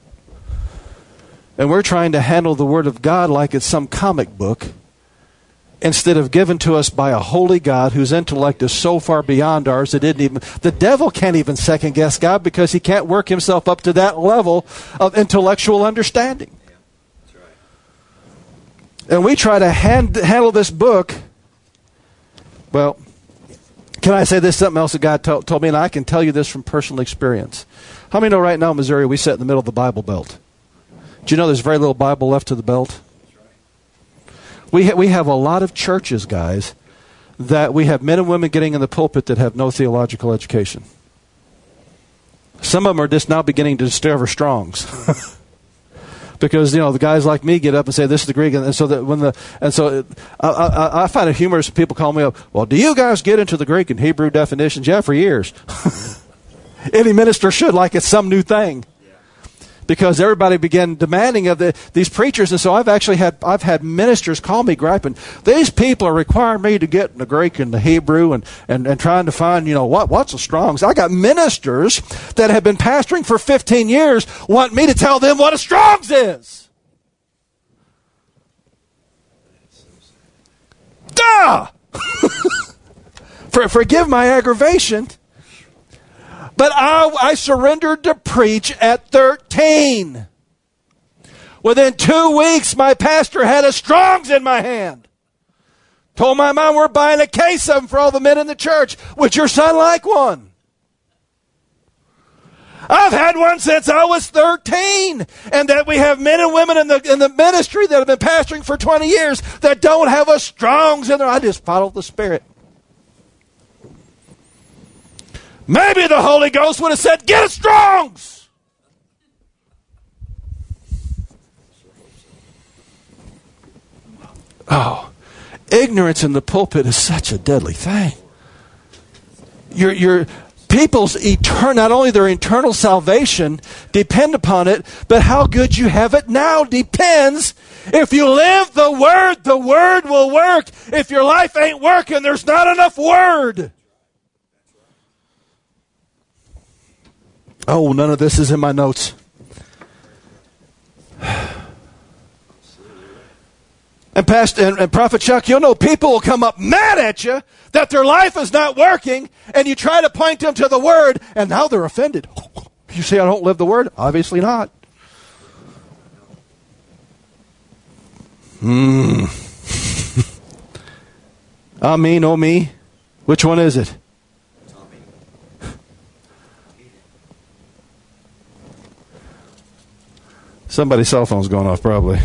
And we're trying to handle the Word of God like it's some comic book, instead of given to us by a holy God whose intellect is so far beyond ours that the devil can't even second guess God, because he can't work himself up to that level of intellectual understanding. Yeah, that's right. And we try to handle this book. Well, can I say this? Something else that God told me, and I can tell you this from personal experience. How many know right now in Missouri we sit in the middle of the Bible Belt? Do you know there's very little Bible left to the belt? We have a lot of churches, guys, that we have men and women getting in the pulpit that have no theological education. Some of them are just now beginning to discover Strong's. Because, the guys like me get up and say, this is the Greek. And so I find it humorous when people call me up, well, do you guys get into the Greek and Hebrew definitions? Yeah, for years. Any minister should, like it's some new thing. Because everybody began demanding of these preachers, and so I've had ministers call me griping. These people are requiring me to get in the Greek and the Hebrew and trying to find what's the Strong's. I got ministers that have been pastoring for 15 years want me to tell them what a Strong's is. Duh! Forgive my aggravation. But I surrendered to preach at 13. Within 2 weeks, my pastor had a Strong's in my hand. Told my mom, we're buying a case of them for all the men in the church. Would your son like one? I've had one since I was 13. And that we have men and women in the ministry that have been pastoring for 20 years that don't have a Strong's in there. I just follow the Spirit. Maybe the Holy Ghost would have said, get a Strong's. Oh, ignorance in the pulpit is such a deadly thing. Your people's not only their eternal salvation depend upon it, but how good you have it now depends. If you live the Word will work. If your life ain't working, there's not enough Word. Oh, none of this is in my notes. And Prophet Chuck, you'll know people will come up mad at you that their life is not working, and you try to point them to the Word, and now they're offended. You say I don't live the Word? Obviously not. Me, no me. Which one is it? Somebody's cell phone's going off probably.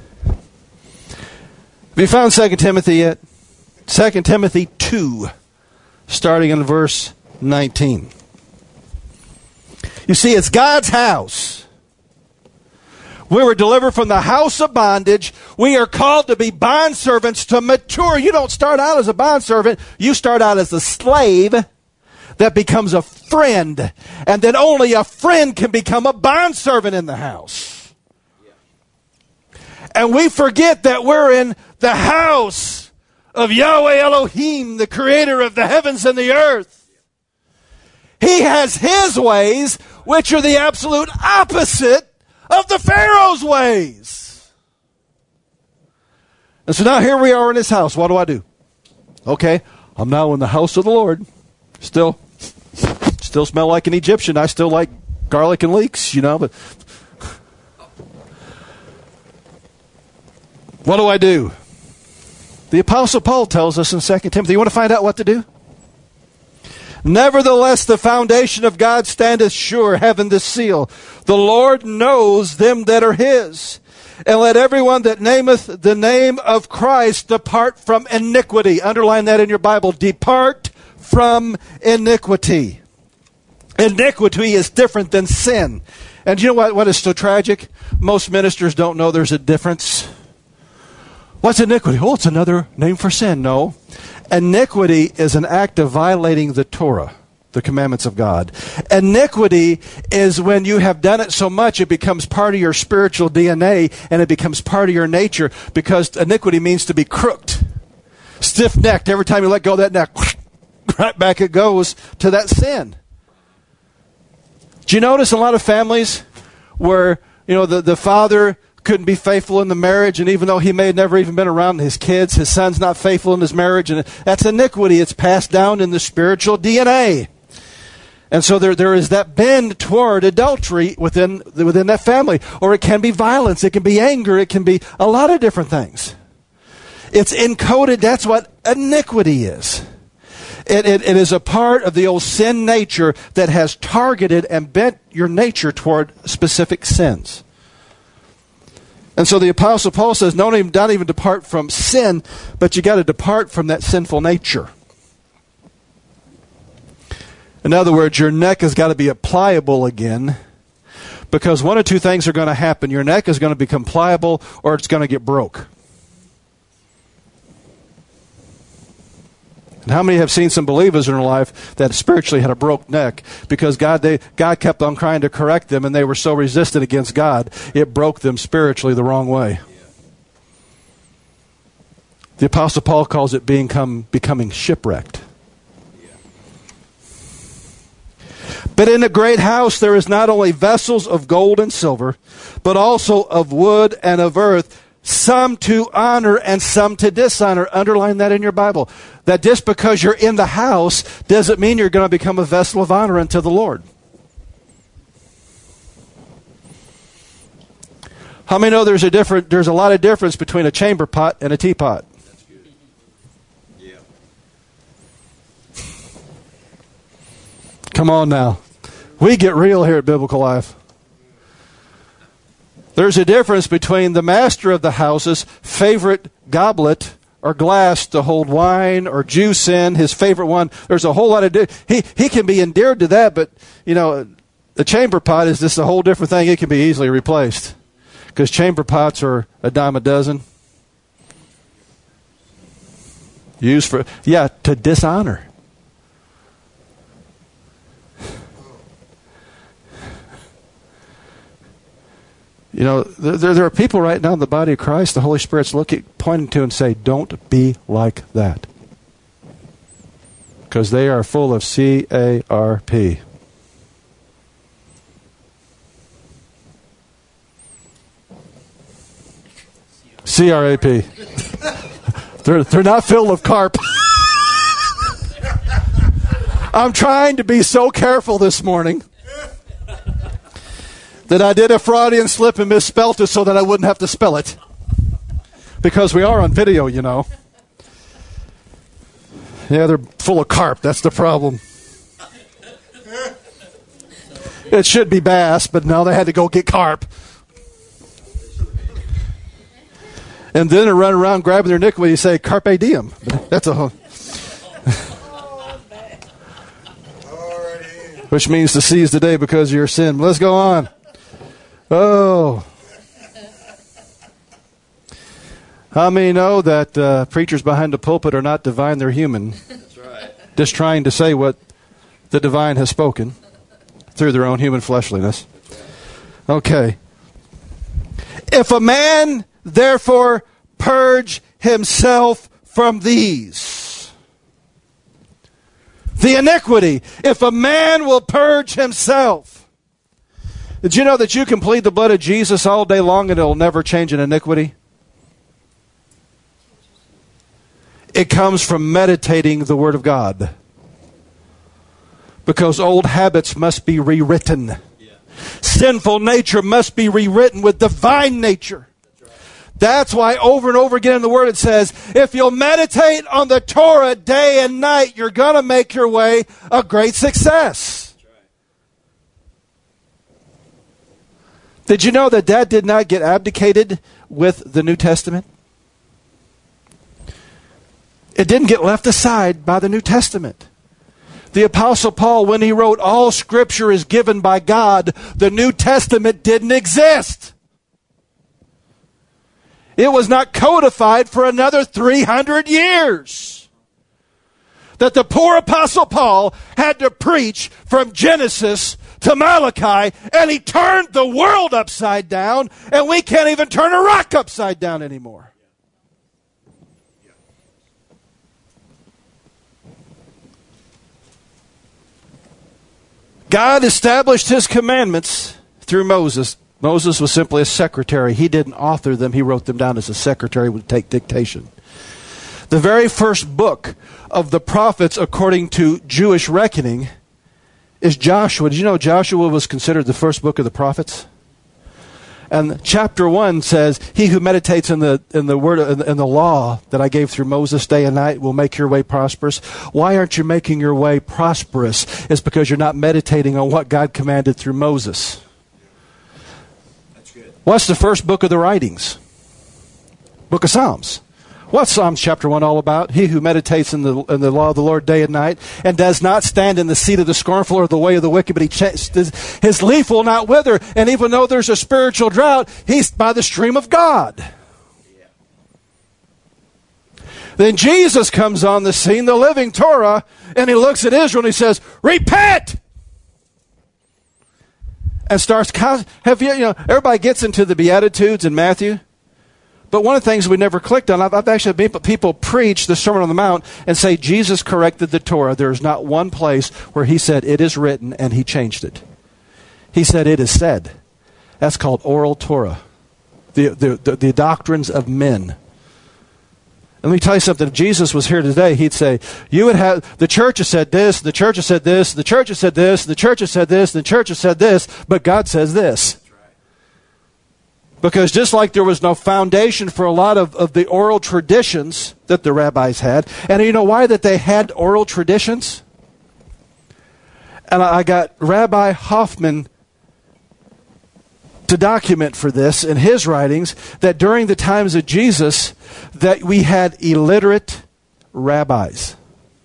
Have you found 2 Timothy yet? 2 Timothy 2, starting in verse 19. You see, it's God's house. We were delivered from the house of bondage. We are called to be bondservants to mature. You don't start out as a bondservant. You start out as a slave that becomes a friend. And then only a friend can become a bondservant in the house. And we forget that we're in the house of Yahweh Elohim, the creator of the heavens and the earth. He has his ways, which are the absolute opposite of the Pharaoh's ways. And so now here we are in his house. What do? Okay, I'm now in the house of the Lord. Still smell like an Egyptian. I still like garlic and leeks, but... What do? The Apostle Paul tells us in 2 Timothy. You want to find out what to do? Nevertheless, the foundation of God standeth sure, having this seal. The Lord knows them that are his. And let everyone that nameth the name of Christ depart from iniquity. Underline that in your Bible. Depart from iniquity. Iniquity is different than sin. And you know what is so tragic? Most ministers don't know there's a difference. What's iniquity? Oh, it's another name for sin. No. Iniquity is an act of violating the Torah, the commandments of God. Iniquity is when you have done it so much it becomes part of your spiritual DNA and it becomes part of your nature, because iniquity means to be crooked, stiff-necked. Every time you let go of that neck, right back it goes to that sin. Do you notice a lot of families where, the father couldn't be faithful in the marriage, and even though he may have never even been around his kids, his son's not faithful in his marriage, and that's iniquity. It's passed down in the spiritual DNA. And so there is that bend toward adultery within that family. Or it can be violence, it can be anger, it can be a lot of different things. It's encoded. That's what iniquity is. It is a part of the old sin nature that has targeted and bent your nature toward specific sins. And so the Apostle Paul says, not even depart from sin, but you got to depart from that sinful nature. In other words, your neck has got to be pliable again, because one of two things are going to happen. Your neck is going to become pliable, or it's going to get broke. And how many have seen some believers in their life that spiritually had a broke neck because God kept on trying to correct them, and they were so resistant against God, it broke them spiritually the wrong way. The Apostle Paul calls it becoming shipwrecked. But in a great house there is not only vessels of gold and silver, but also of wood and of earth, some to honor and some to dishonor. Underline that in your Bible. That just because you're in the house doesn't mean you're going to become a vessel of honor unto the Lord. How many know there's a lot of difference between a chamber pot and a teapot? That's good. Yeah. Come on now. We get real here at Biblical Life. There's a difference between the master of the house's favorite goblet or glass to hold wine or juice in, his favorite one. There's a whole lot of... He can be endeared to that, but, the chamber pot is just a whole different thing. It can be easily replaced. Because chamber pots are a dime a dozen. Used for, to dishonor. There are people right now in the body of Christ the Holy Spirit's pointing to and say, don't be like that. Because they are full of C-A-R-P. C-R-A-P. They're not filled with carp. I'm trying to be so careful this morning that I did a Freudian slip and misspelt it so that I wouldn't have to spell it. Because we are on video, Yeah, they're full of carp. That's the problem. It should be bass, but no, they had to go get carp. And then they run around grabbing their nickel when you say carpe diem. That's a whole... Which means to seize the day because of your sin. Let's go on. Oh. How many know that preachers behind the pulpit are not divine, they're human? That's right. Just trying to say what the divine has spoken through their own human fleshliness. Okay. If a man therefore purge himself from these, the iniquity, if a man will purge himself. Did you know that you can plead the blood of Jesus all day long and it'll never change an iniquity? It comes from meditating the Word of God. Because old habits must be rewritten. Yeah. Sinful nature must be rewritten with divine nature. That's why over and over again in the Word it says, if you'll meditate on the Torah day and night, you're going to make your way a great success. That's right. Did you know that did not get abdicated with the New Testament? It didn't get left aside by the New Testament. The Apostle Paul, when he wrote, all Scripture is given by God, the New Testament didn't exist. It was not codified for another 300 years. That the poor Apostle Paul had to preach from Genesis to Malachi, and he turned the world upside down, and we can't even turn a rock upside down anymore. God established His commandments through Moses. Moses was simply a secretary. He didn't author them. He wrote them down as a secretary would take dictation. The very first book of the prophets, according to Jewish reckoning, is Joshua. Did you know Joshua was considered the first book of the prophets? And chapter 1 says, he who meditates in the word in the law that I gave through Moses day and night will make your way prosperous. Why aren't you making your way prosperous? It's because you're not meditating on what God commanded through Moses. That's good. What's the first book of the writings? Book of Psalms. What's Psalms chapter 1 all about? He who meditates in the law of the Lord day and night and does not stand in the seat of the scornful or the way of the wicked, but his leaf will not wither. And even though there's a spiritual drought, he's by the stream of God. Yeah. Then Jesus comes on the scene, the living Torah, and he looks at Israel and he says, repent! And starts, everybody gets into the Beatitudes in Matthew. But one of the things we never clicked on, I've actually had people preach the Sermon on the Mount and say Jesus corrected the Torah. There is not one place where he said it is written and he changed it. He said it is said. That's called oral Torah. The doctrines of men. And let me tell you something. If Jesus was here today, he'd say, you would have, the church has said this, the church has said this, the church has said this, the church has said this, the church has said this, but God says this. Because just like there was no foundation for a lot of the oral traditions that the rabbis had, and you know why that they had oral traditions? And I got Rabbi Hoffman to document for this in his writings that during the times of Jesus that we had illiterate rabbis.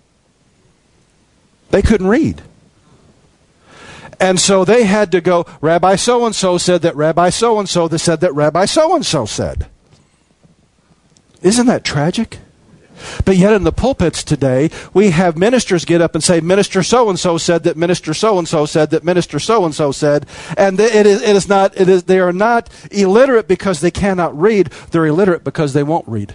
They couldn't read. And so they had to go, Rabbi so-and-so said that Rabbi so-and-so that said that Rabbi so-and-so said. Isn't that tragic? But yet in the pulpits today, we have ministers get up and say, Minister so-and-so said that Minister so-and-so said that Minister so-and-so said. And they are not illiterate because they cannot read. They're illiterate because they won't read.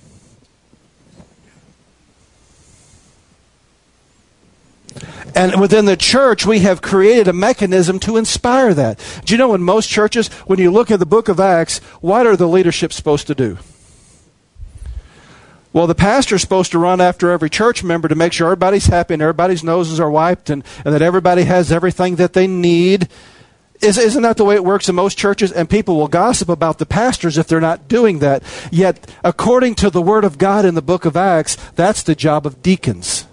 And within the church, we have created a mechanism to inspire that. Do you know in most churches, when you look at the book of Acts, what are the leadership supposed to do? Well, the pastor's supposed to run after every church member to make sure everybody's happy and everybody's noses are wiped and that everybody has everything that they need. Isn't that the way it works in most churches? And people will gossip about the pastors if they're not doing that. Yet, according to the Word of God in the book of Acts, that's the job of deacons.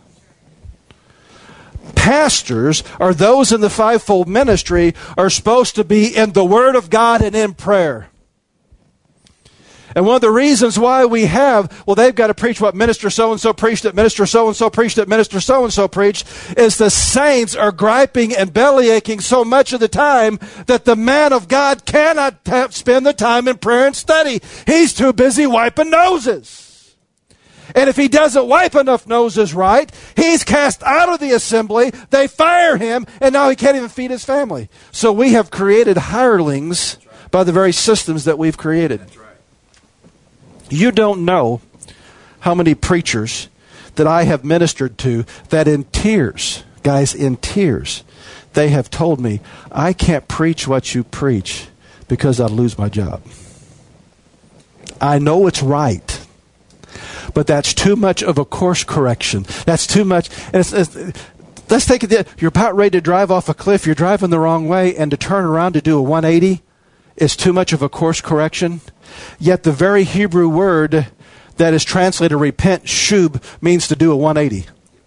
Pastors, or those in the fivefold ministry, are supposed to be in the Word of God and in prayer. And one of the reasons why we have, they've got to preach what Minister so-and-so preached, that Minister so-and-so preached, that Minister so-and-so preached, is the saints are griping and bellyaching so much of the time that the man of God cannot spend the time in prayer and study. He's too busy wiping noses. And if he doesn't wipe enough noses right, he's cast out of the assembly, they fire him, and now he can't even feed his family. So we have created hirelings by the very systems that we've created. You don't know how many preachers that I have ministered to that in tears, guys, in tears, they have told me, I can't preach what you preach because I'd lose my job. I know it's right, but that's too much of a course correction. That's too much. Let's take it. You're about ready to drive off a cliff. You're driving the wrong way, and to turn around to do a 180 is too much of a course correction. Yet the very Hebrew word that is translated repent, shub, means to do a 180.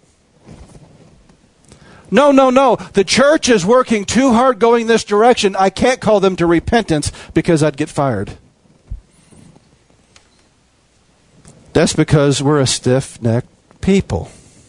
No. The church is working too hard going this direction. I can't call them to repentance because I'd get fired. That's because we're a stiff-necked people.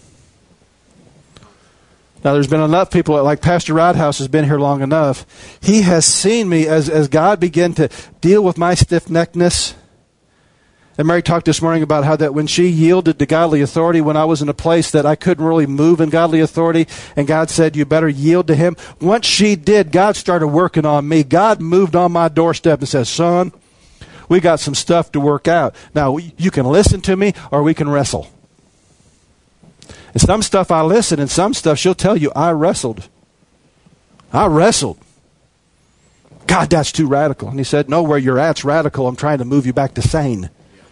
Now, there's been enough people, like Pastor Rodhouse has been here long enough. He has seen me as God began to deal with my stiff-neckedness. And Mary talked this morning about how that when she yielded to godly authority, when I was in a place that I couldn't really move in godly authority, and God said, you better yield to Him. Once she did, God started working on me. God moved on my doorstep and says, son, we got some stuff to work out. Now, you can listen to me or we can wrestle. And some stuff I listen, and some stuff she'll tell you, I wrestled. God, that's too radical. And He said, no, where you're at's radical. I'm trying to move you back to sane.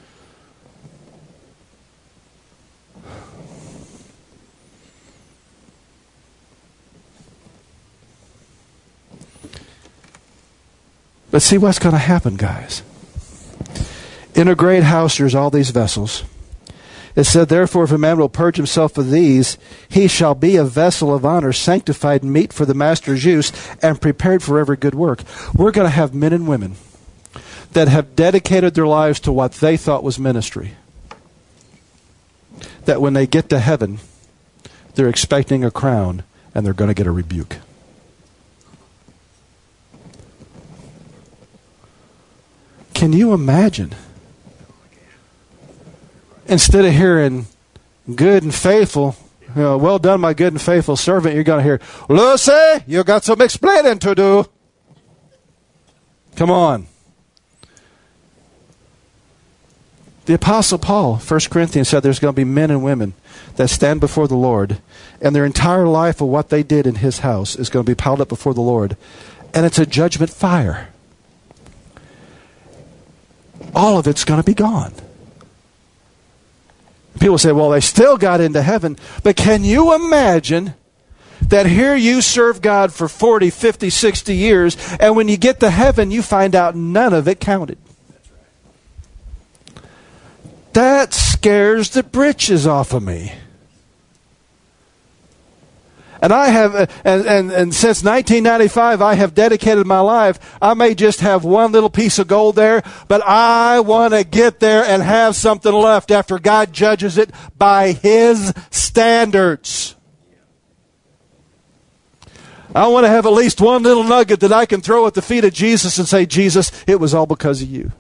But see what's going to happen, guys. In a great house, there's all these vessels. It said, therefore, if a man will purge himself of these, he shall be a vessel of honor, sanctified, meet for the master's use, and prepared for every good work. We're going to have men and women that have dedicated their lives to what they thought was ministry. That when they get to heaven, they're expecting a crown, and they're going to get a rebuke. Can you imagine? Instead of hearing good and faithful, well done, my good and faithful servant, you're going to hear, Lucy, you got some explaining to do. Come on. The Apostle Paul, 1 Corinthians, said there's going to be men and women that stand before the Lord, and their entire life of what they did in His house is going to be piled up before the Lord. And it's a judgment fire. All of it's going to be gone. People say, well, they still got into heaven. But can you imagine that here you serve God for 40, 50, 60 years, and when you get to heaven, you find out none of it counted? That scares the britches off of me. And I have, and since 1995, I have dedicated my life. I may just have one little piece of gold there, but I want to get there and have something left after God judges it by His standards. I want to have at least one little nugget that I can throw at the feet of Jesus and say, Jesus, it was all because of you.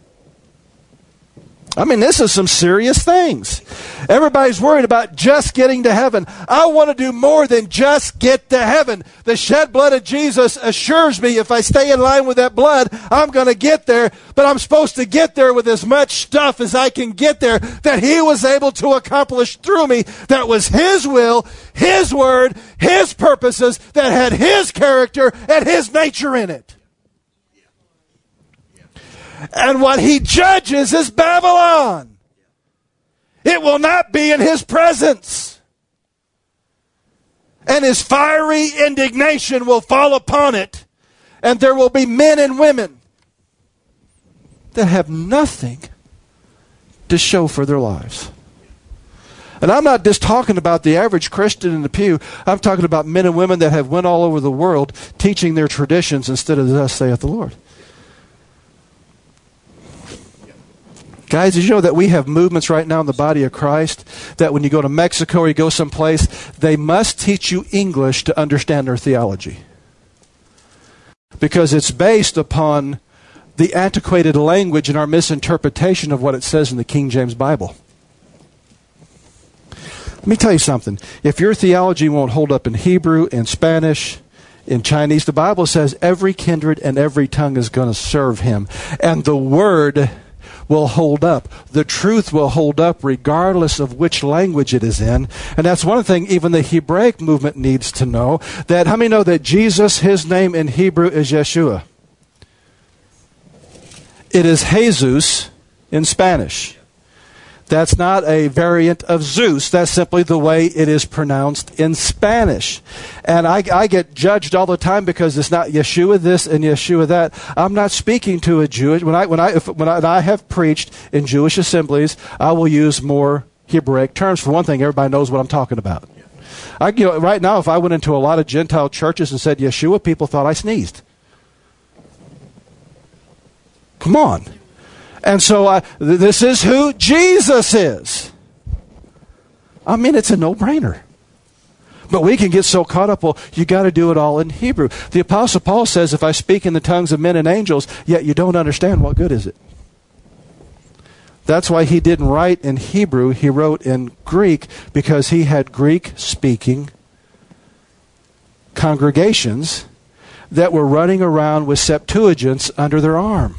I mean, this is some serious things. Everybody's worried about just getting to heaven. I want to do more than just get to heaven. The shed blood of Jesus assures me if I stay in line with that blood, I'm going to get there. But I'm supposed to get there with as much stuff as I can get there that He was able to accomplish through me. That was His will, His word, His purposes, that had His character and His nature in it. And what He judges is Babylon. It will not be in His presence. And His fiery indignation will fall upon it. And there will be men and women that have nothing to show for their lives. And I'm not just talking about the average Christian in the pew. I'm talking about men and women that have went all over the world teaching their traditions instead of thus saith the Lord. Guys, did you know that we have movements right now in the body of Christ that when you go to Mexico or you go someplace, they must teach you English to understand their theology? Because it's based upon the antiquated language and our misinterpretation of what it says in the King James Bible. Let me tell you something. If your theology won't hold up in Hebrew, in Spanish, in Chinese, the Bible says every kindred and every tongue is going to serve Him. And the Word will hold up. The truth will hold up regardless of which language it is in. And that's one thing even the Hebraic movement needs to know. That how many know that Jesus, His name in Hebrew is Yeshua? It is Jesus in Spanish. That's not a variant of Zeus. That's simply the way it is pronounced in Spanish. And I get judged all the time because it's not Yeshua this and Yeshua that. I'm not speaking to a Jewish. When I have preached in Jewish assemblies, I will use more Hebraic terms. For one thing, everybody knows what I'm talking about. Right now, if I went into a lot of Gentile churches and said Yeshua, people thought I sneezed. Come on. And so this is who Jesus is. I mean, it's a no-brainer. But we can get so caught up, well, you got to do it all in Hebrew. The Apostle Paul says, if I speak in the tongues of men and angels, yet you don't understand, what good is it? That's why he didn't write in Hebrew, he wrote in Greek, because he had Greek-speaking congregations that were running around with Septuagints under their arm.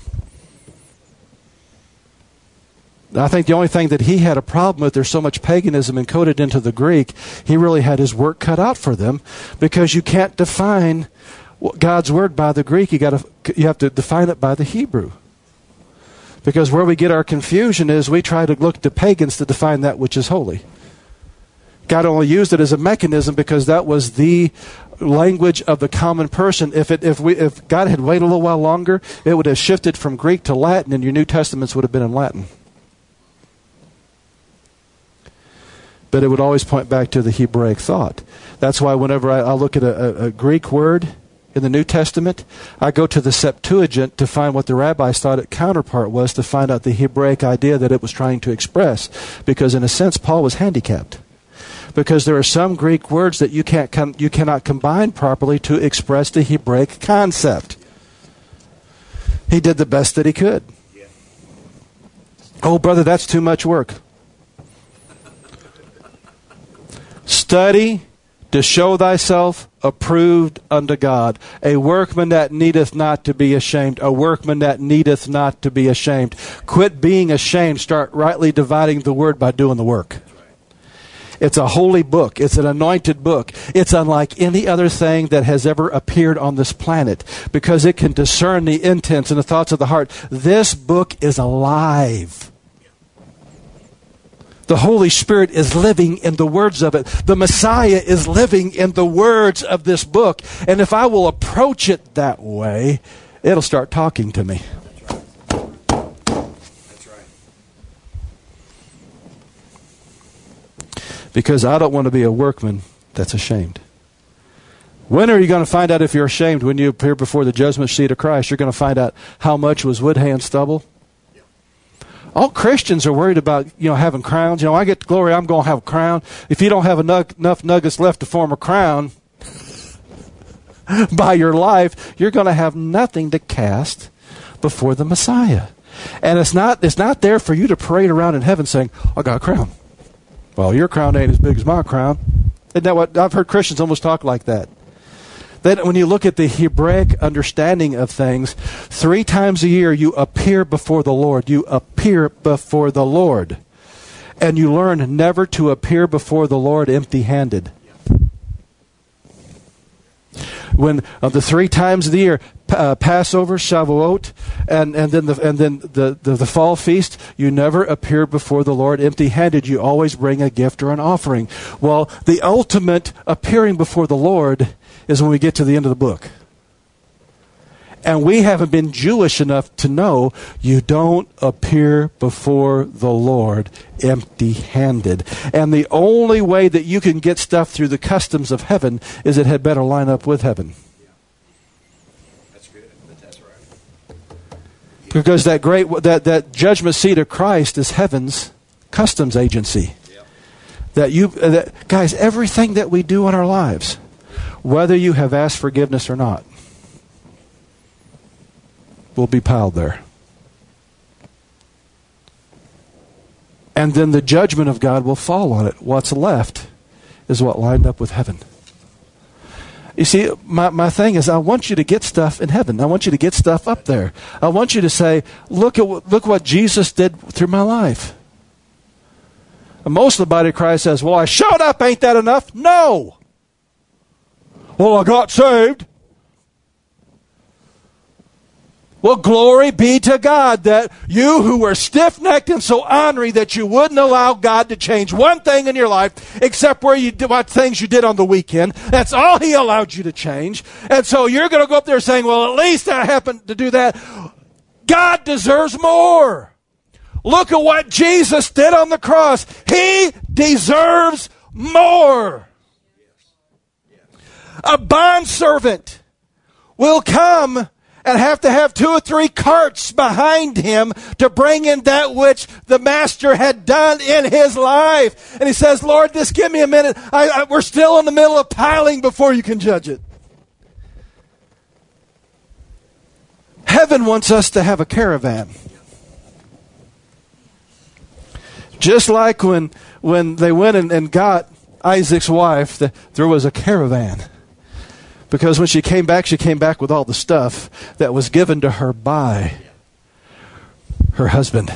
I think the only thing that he had a problem with, there's so much paganism encoded into the Greek, he really had his work cut out for them, because you can't define God's word by the Greek. You have to define it by the Hebrew. Because where we get our confusion is we try to look to pagans to define that which is holy. God only used it as a mechanism because that was the language of the common person. If God had waited a little while longer, it would have shifted from Greek to Latin, and your New Testaments would have been in Latin. But it would always point back to the Hebraic thought. That's why whenever I look at a Greek word in the New Testament, I go to the Septuagint to find what the rabbis thought its counterpart was, to find out the Hebraic idea that it was trying to express. Because in a sense, Paul was handicapped. Because there are some Greek words that you cannot combine properly to express the Hebraic concept. He did the best that he could. Yeah. Oh, brother, that's too much work. Study to show thyself approved unto God, a workman that needeth not to be ashamed, a workman that needeth not to be ashamed. Quit being ashamed. Start rightly dividing the word by doing the work. It's a holy book. It's an anointed book. It's unlike any other thing that has ever appeared on this planet because it can discern the intents and the thoughts of the heart. This book is alive. The Holy Spirit is living in the words of it. The Messiah is living in the words of this book. And if I will approach it that way, it'll start talking to me. That's right. Because I don't want to be a workman that's ashamed. When are you going to find out if you're ashamed? When you appear before the judgment seat of Christ, you're going to find out how much was wood, hay, and stubble. All Christians are worried about, having crowns. I get to glory, I'm going to have a crown. If you don't have enough nuggets left to form a crown by your life, you're going to have nothing to cast before the Messiah. And it's not there for you to parade around in heaven saying, I got a crown. Well, your crown ain't as big as my crown. Isn't that what I've heard Christians almost talk like that? That when you look at the Hebraic understanding of things, 3 times a year you appear before the Lord. You appear before the Lord. And you learn never to appear before the Lord empty-handed. When the 3 times of the year, Passover, Shavuot, and then the fall feast, you never appear before the Lord empty-handed. You always bring a gift or an offering. Well, the ultimate appearing before the Lord is when we get to the end of the book. And we haven't been Jewish enough to know you don't appear before the Lord empty-handed. And the only way that you can get stuff through the customs of heaven is it had better line up with heaven. That's good. That's right. Because that judgment seat of Christ is heaven's customs agency. Guys, everything that we do in our lives, whether you have asked forgiveness or not, will be piled there. And then the judgment of God will fall on it. What's left is what lined up with heaven. You see, my thing is, I want you to get stuff in heaven. I want you to get stuff up there. I want you to say, look what Jesus did through my life. And most of the body of Christ says, well, I showed up, ain't that enough? No! Well, I got saved. Well, glory be to God that you who were stiff-necked and so ornery that you wouldn't allow God to change one thing in your life except what things you did on the weekend. That's all He allowed you to change. And so you're going to go up there saying, well, at least I happened to do that. God deserves more. Look at what Jesus did on the cross. He deserves more. A bondservant will come and have to have 2 or 3 carts behind him to bring in that which the master had done in his life. And he says, Lord, just give me a minute. We're still in the middle of piling before you can judge it. Heaven wants us to have a caravan. Just like when they went and got Isaac's wife, there was a caravan. Because when she came back with all the stuff that was given to her by her husband.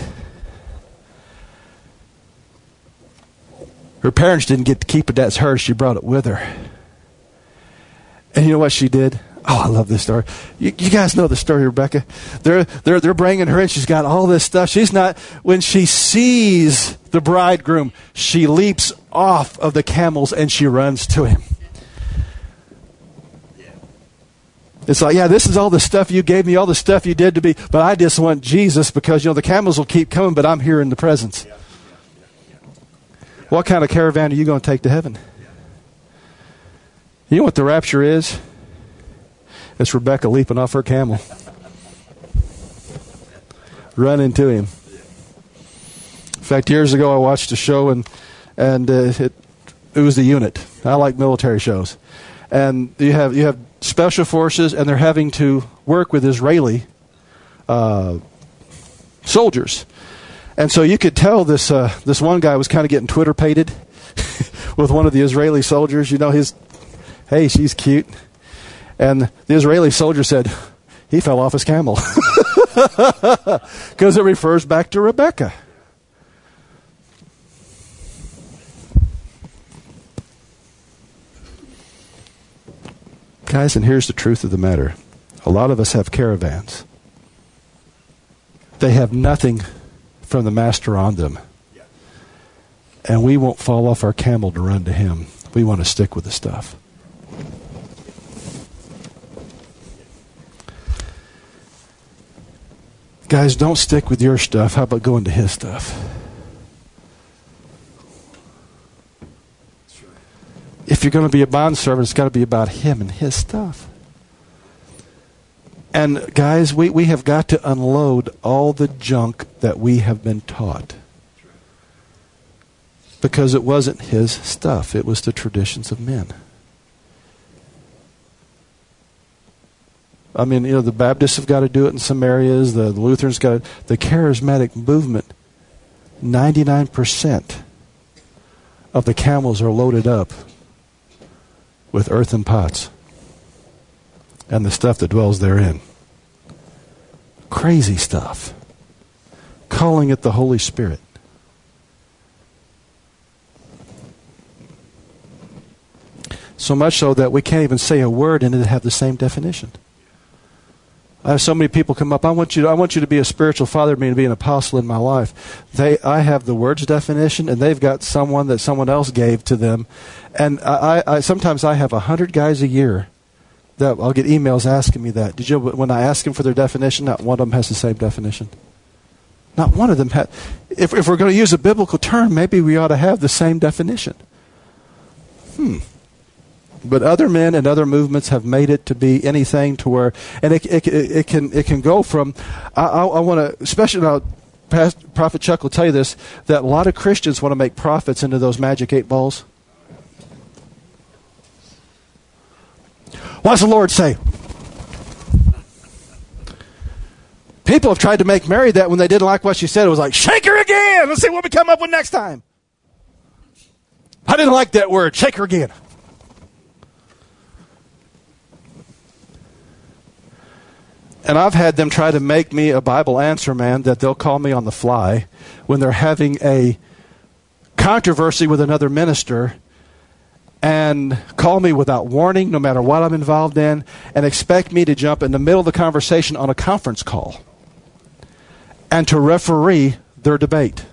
Her parents didn't get to keep it. That's hers. She brought it with her. And you know what she did? Oh, I love this story. You guys know the story, Rebecca. They're bringing her in. She's got all this stuff. She's not. When she sees the bridegroom, she leaps off of the camels and she runs to him. It's like, yeah, this is all the stuff you gave me, all the stuff you did to me, but I just want Jesus because, the camels will keep coming, but I'm here in the presence. What kind of caravan are you going to take to heaven? You know what the rapture is? It's Rebecca leaping off her camel. Running to him. In fact, years ago I watched a show and it was The Unit. I like military shows. And you have special forces, and they're having to work with Israeli soldiers. And so you could tell this one guy was kind of getting Twitter-pated with one of the Israeli soldiers. Hey, she's cute. And the Israeli soldier said, he fell off his camel. Because it refers back to Rebecca. Guys, and here's the truth of the matter. A lot of us have caravans. They have nothing from the master on them. And we won't fall off our camel to run to him. We want to stick with the stuff. Guys, don't stick with your stuff. How about going to his stuff? If you're going to be a bondservant, it's got to be about him and his stuff. And guys, we have got to unload all the junk that we have been taught. Because it wasn't his stuff. It was the traditions of men. I mean, the Baptists have got to do it in some areas. The Lutherans got it. The charismatic movement, 99% of the camels are loaded up with earthen pots and the stuff that dwells therein. Crazy stuff. Calling it the Holy Spirit. So much so that we can't even say a word and it have the same definition. I have so many people come up, I want you to be a spiritual father to me and be an apostle in my life. I have the words definition, and they've got someone that someone else gave to them. And I sometimes I have 100 guys a year that I'll get emails asking me that. When I ask them for their definition, not one of them has the same definition. Not one of them had. If we're going to use a biblical term, maybe we ought to have the same definition. But other men and other movements have made it to be anything to where, and it can go from. I want to, especially now, Prophet Chuck will tell you this, that a lot of Christians want to make profits into those magic 8 balls. What does the Lord say? People have tried to make Mary that when they didn't like what she said. It was like, shake her again. Let's see what we come up with next time. I didn't like that word. Shake her again. And I've had them try to make me a Bible answer man that they'll call me on the fly when they're having a controversy with another minister and call me without warning, no matter what I'm involved in, and expect me to jump in the middle of the conversation on a conference call and to referee their debate.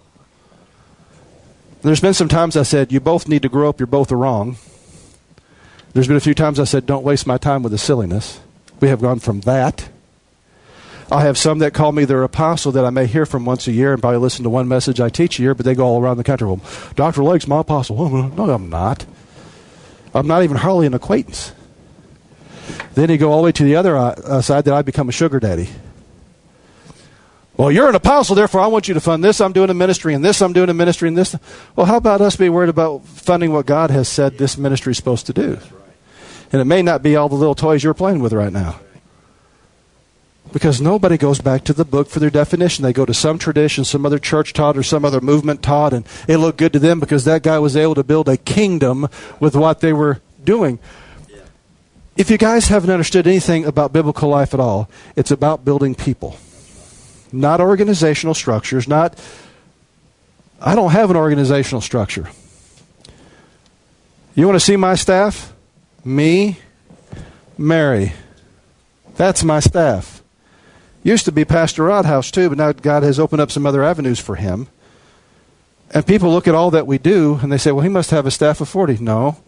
There's been some times I said, you both need to grow up, you're both wrong. There's been a few times I said, don't waste my time with the silliness. We have gone from that. I have some that call me their apostle that I may hear from once a year and probably listen to one message I teach a year, but they go all around the country. Well, Dr. Lake's my apostle. Oh, no, I'm not. I'm not even hardly an acquaintance. Then you go all the way to the other side that I become a sugar daddy. Well, you're an apostle, therefore I want you to fund this. I'm doing a ministry, and this I'm doing a ministry, and this. Well, how about us be worried about funding what God has said this ministry is supposed to do? And it may not be all the little toys you're playing with right now. Because nobody goes back to the book for their definition. They go to some tradition, some other church taught or some other movement taught, and it looked good to them because that guy was able to build a kingdom with what they were doing. If you guys haven't understood anything about biblical life at all, it's about building people. Not organizational structures. I don't have an organizational structure. You want to see my staff? Me, Mary. That's my staff. Used to be Pastor Rodhouse too, but now God has opened up some other avenues for him. And people look at all that we do and they say, well, he must have a staff of 40. No.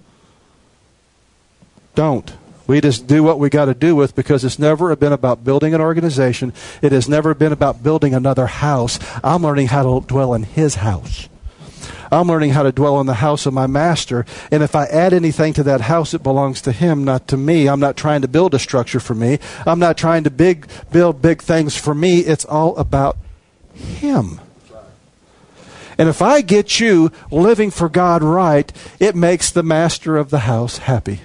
Don't. We just do what we got to do with, because it's never been about building an organization. It has never been about building another house. I'm learning how to dwell in his house. I'm learning how to dwell in the house of my master. And if I add anything to that house, it belongs to him, not to me. I'm not trying to build a structure for me. I'm not trying to build big things for me. It's all about him. And if I get you living for God right, it makes the master of the house happy.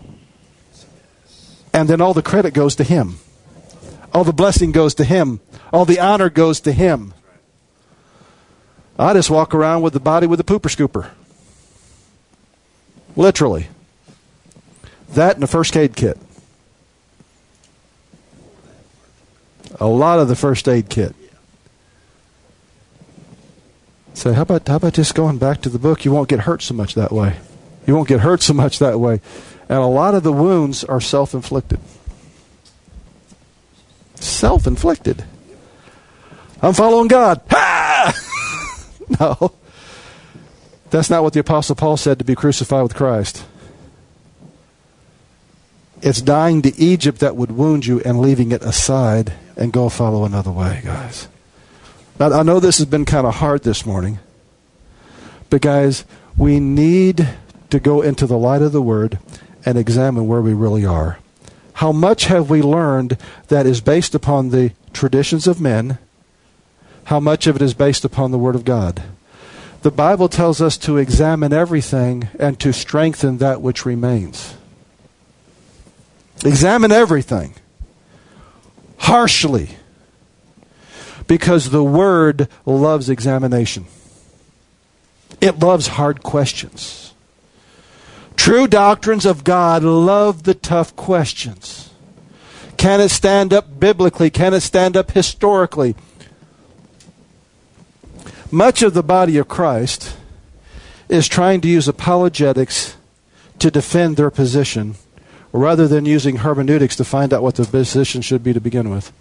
And then all the credit goes to him. All the blessing goes to him. All the honor goes to him. I just walk around with the body with a pooper scooper. Literally. That and a first aid kit. A lot of the first aid kit. So how about just going back to the book? You won't get hurt so much that way. You won't get hurt so much that way. And a lot of the wounds are self-inflicted. Self-inflicted. I'm following God. Ha! No. That's not what the Apostle Paul said to be crucified with Christ. It's dying to Egypt that would wound you and leaving it aside and go follow another way, guys. Now, I know this has been kind of hard this morning. But guys, we need to go into the light of the Word and examine where we really are. How much have we learned that is based upon the traditions of men? How much of it is based upon the Word of God? The Bible tells us to examine everything and to strengthen that which remains. Examine everything harshly, because the Word loves examination. It loves hard questions. True doctrines of God love the tough questions. Can it stand up biblically? Can it stand up historically? Much of the body of Christ is trying to use apologetics to defend their position, rather than using hermeneutics to find out what the position should be to begin with.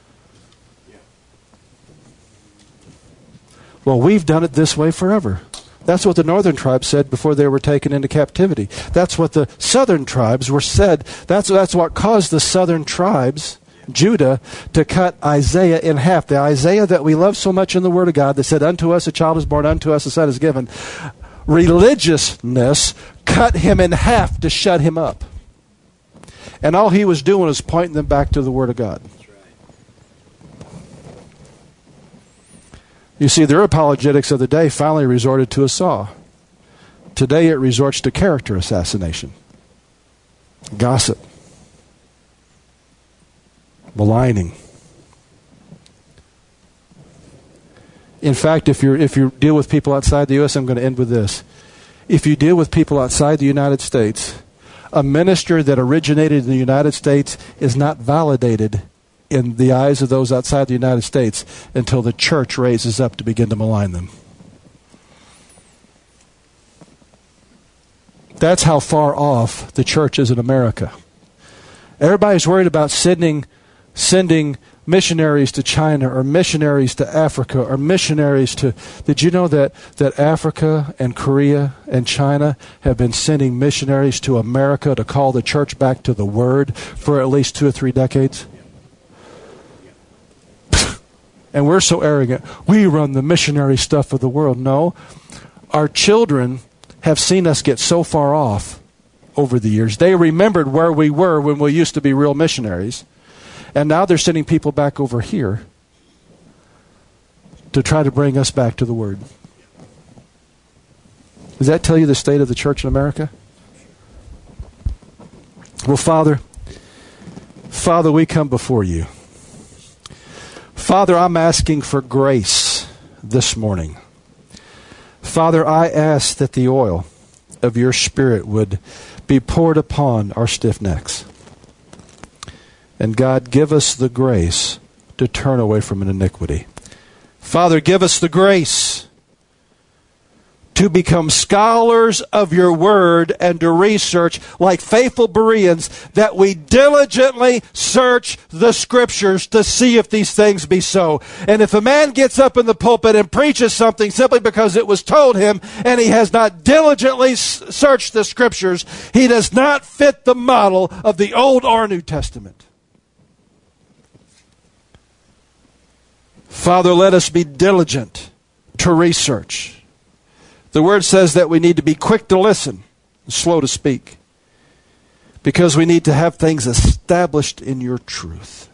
Well, we've done it this way forever. That's what the northern tribes said before they were taken into captivity. That's what the southern tribes were said. That's what caused the southern tribes, Judah, to cut Isaiah in half. The Isaiah that we love so much in the Word of God that said, unto us a child is born, unto us a son is given. Religiousness cut him in half to shut him up. And all he was doing was pointing them back to the Word of God. You see, their apologetics of the day finally resorted to a saw. Today it resorts to character assassination, gossip, maligning. In fact, if you deal with people outside the U.S., I'm going to end with this. If you deal with people outside the United States, a minister that originated in the United States is not validated in the eyes of those outside the United States until the church raises up to begin to malign them. That's how far off the church is in America. Everybody's worried about sending missionaries to China or missionaries to Africa or missionaries to... Did you know that Africa and Korea and China have been sending missionaries to America to call the church back to the Word for at least 2 or 3 decades? And we're so arrogant. We run the missionary stuff of the world. No. Our children have seen us get so far off over the years. They remembered where we were when we used to be real missionaries. And now they're sending people back over here to try to bring us back to the Word. Does that tell you the state of the church in America? Well, Father, we come before you. Father, I'm asking for grace this morning. Father, I ask that the oil of your Spirit would be poured upon our stiff necks. And God, give us the grace to turn away from an iniquity. Father, give us the grace to become scholars of your word and to research like faithful Bereans, that we diligently search the scriptures to see if these things be so. And if a man gets up in the pulpit and preaches something simply because it was told him and he has not diligently searched the scriptures, he does not fit the model of the Old or New Testament. Father, let us be diligent to research. The Word says that we need to be quick to listen and slow to speak, because we need to have things established in your truth.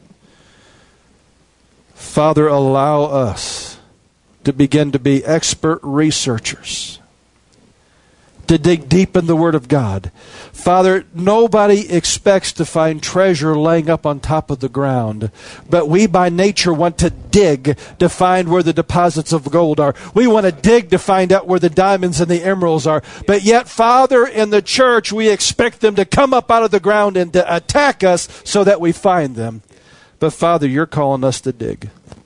Father, allow us to begin to be expert researchers, to dig deep in the Word of God. Father, nobody expects to find treasure laying up on top of the ground, but we by nature want to dig to find where the deposits of gold are. We want to dig to find out where the diamonds and the emeralds are. But yet, Father, in the church, we expect them to come up out of the ground and to attack us so that we find them. But Father, you're calling us to dig.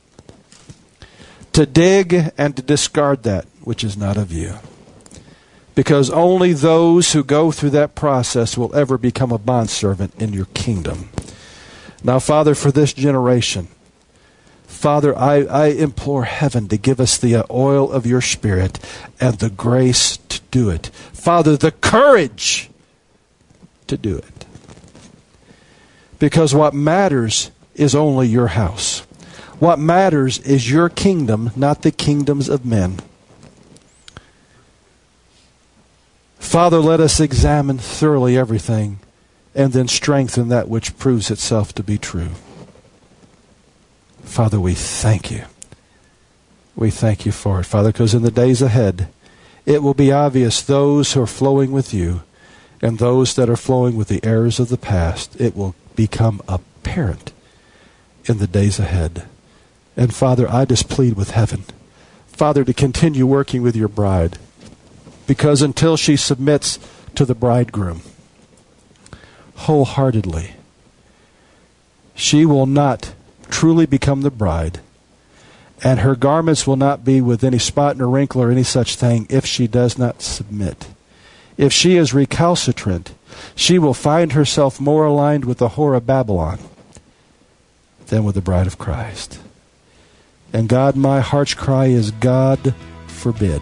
To dig and to discard that which is not of you. Because only those who go through that process will ever become a bondservant in your kingdom. Now, Father, for this generation, Father, I implore heaven to give us the oil of your Spirit and the grace to do it. Father, the courage to do it. Because what matters is only your house. What matters is your kingdom, not the kingdoms of men. Father, let us examine thoroughly everything and then strengthen that which proves itself to be true. Father, we thank you. We thank you for it, Father, because in the days ahead, it will be obvious those who are flowing with you and those that are flowing with the errors of the past. It will become apparent in the days ahead. And Father, I just plead with heaven, Father, to continue working with your bride, because until she submits to the bridegroom wholeheartedly, she will not truly become the bride, and her garments will not be with any spot nor wrinkle or any such thing if she does not submit. If she is recalcitrant, she will find herself more aligned with the whore of Babylon than with the bride of Christ. And God, my heart's cry is, God forbid.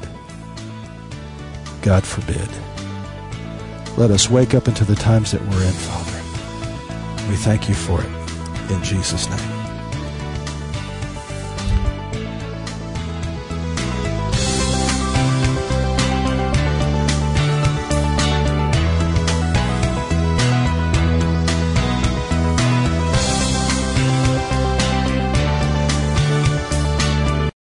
God forbid. Let us wake up into the times that we're in, Father. We thank you for it. In Jesus' name.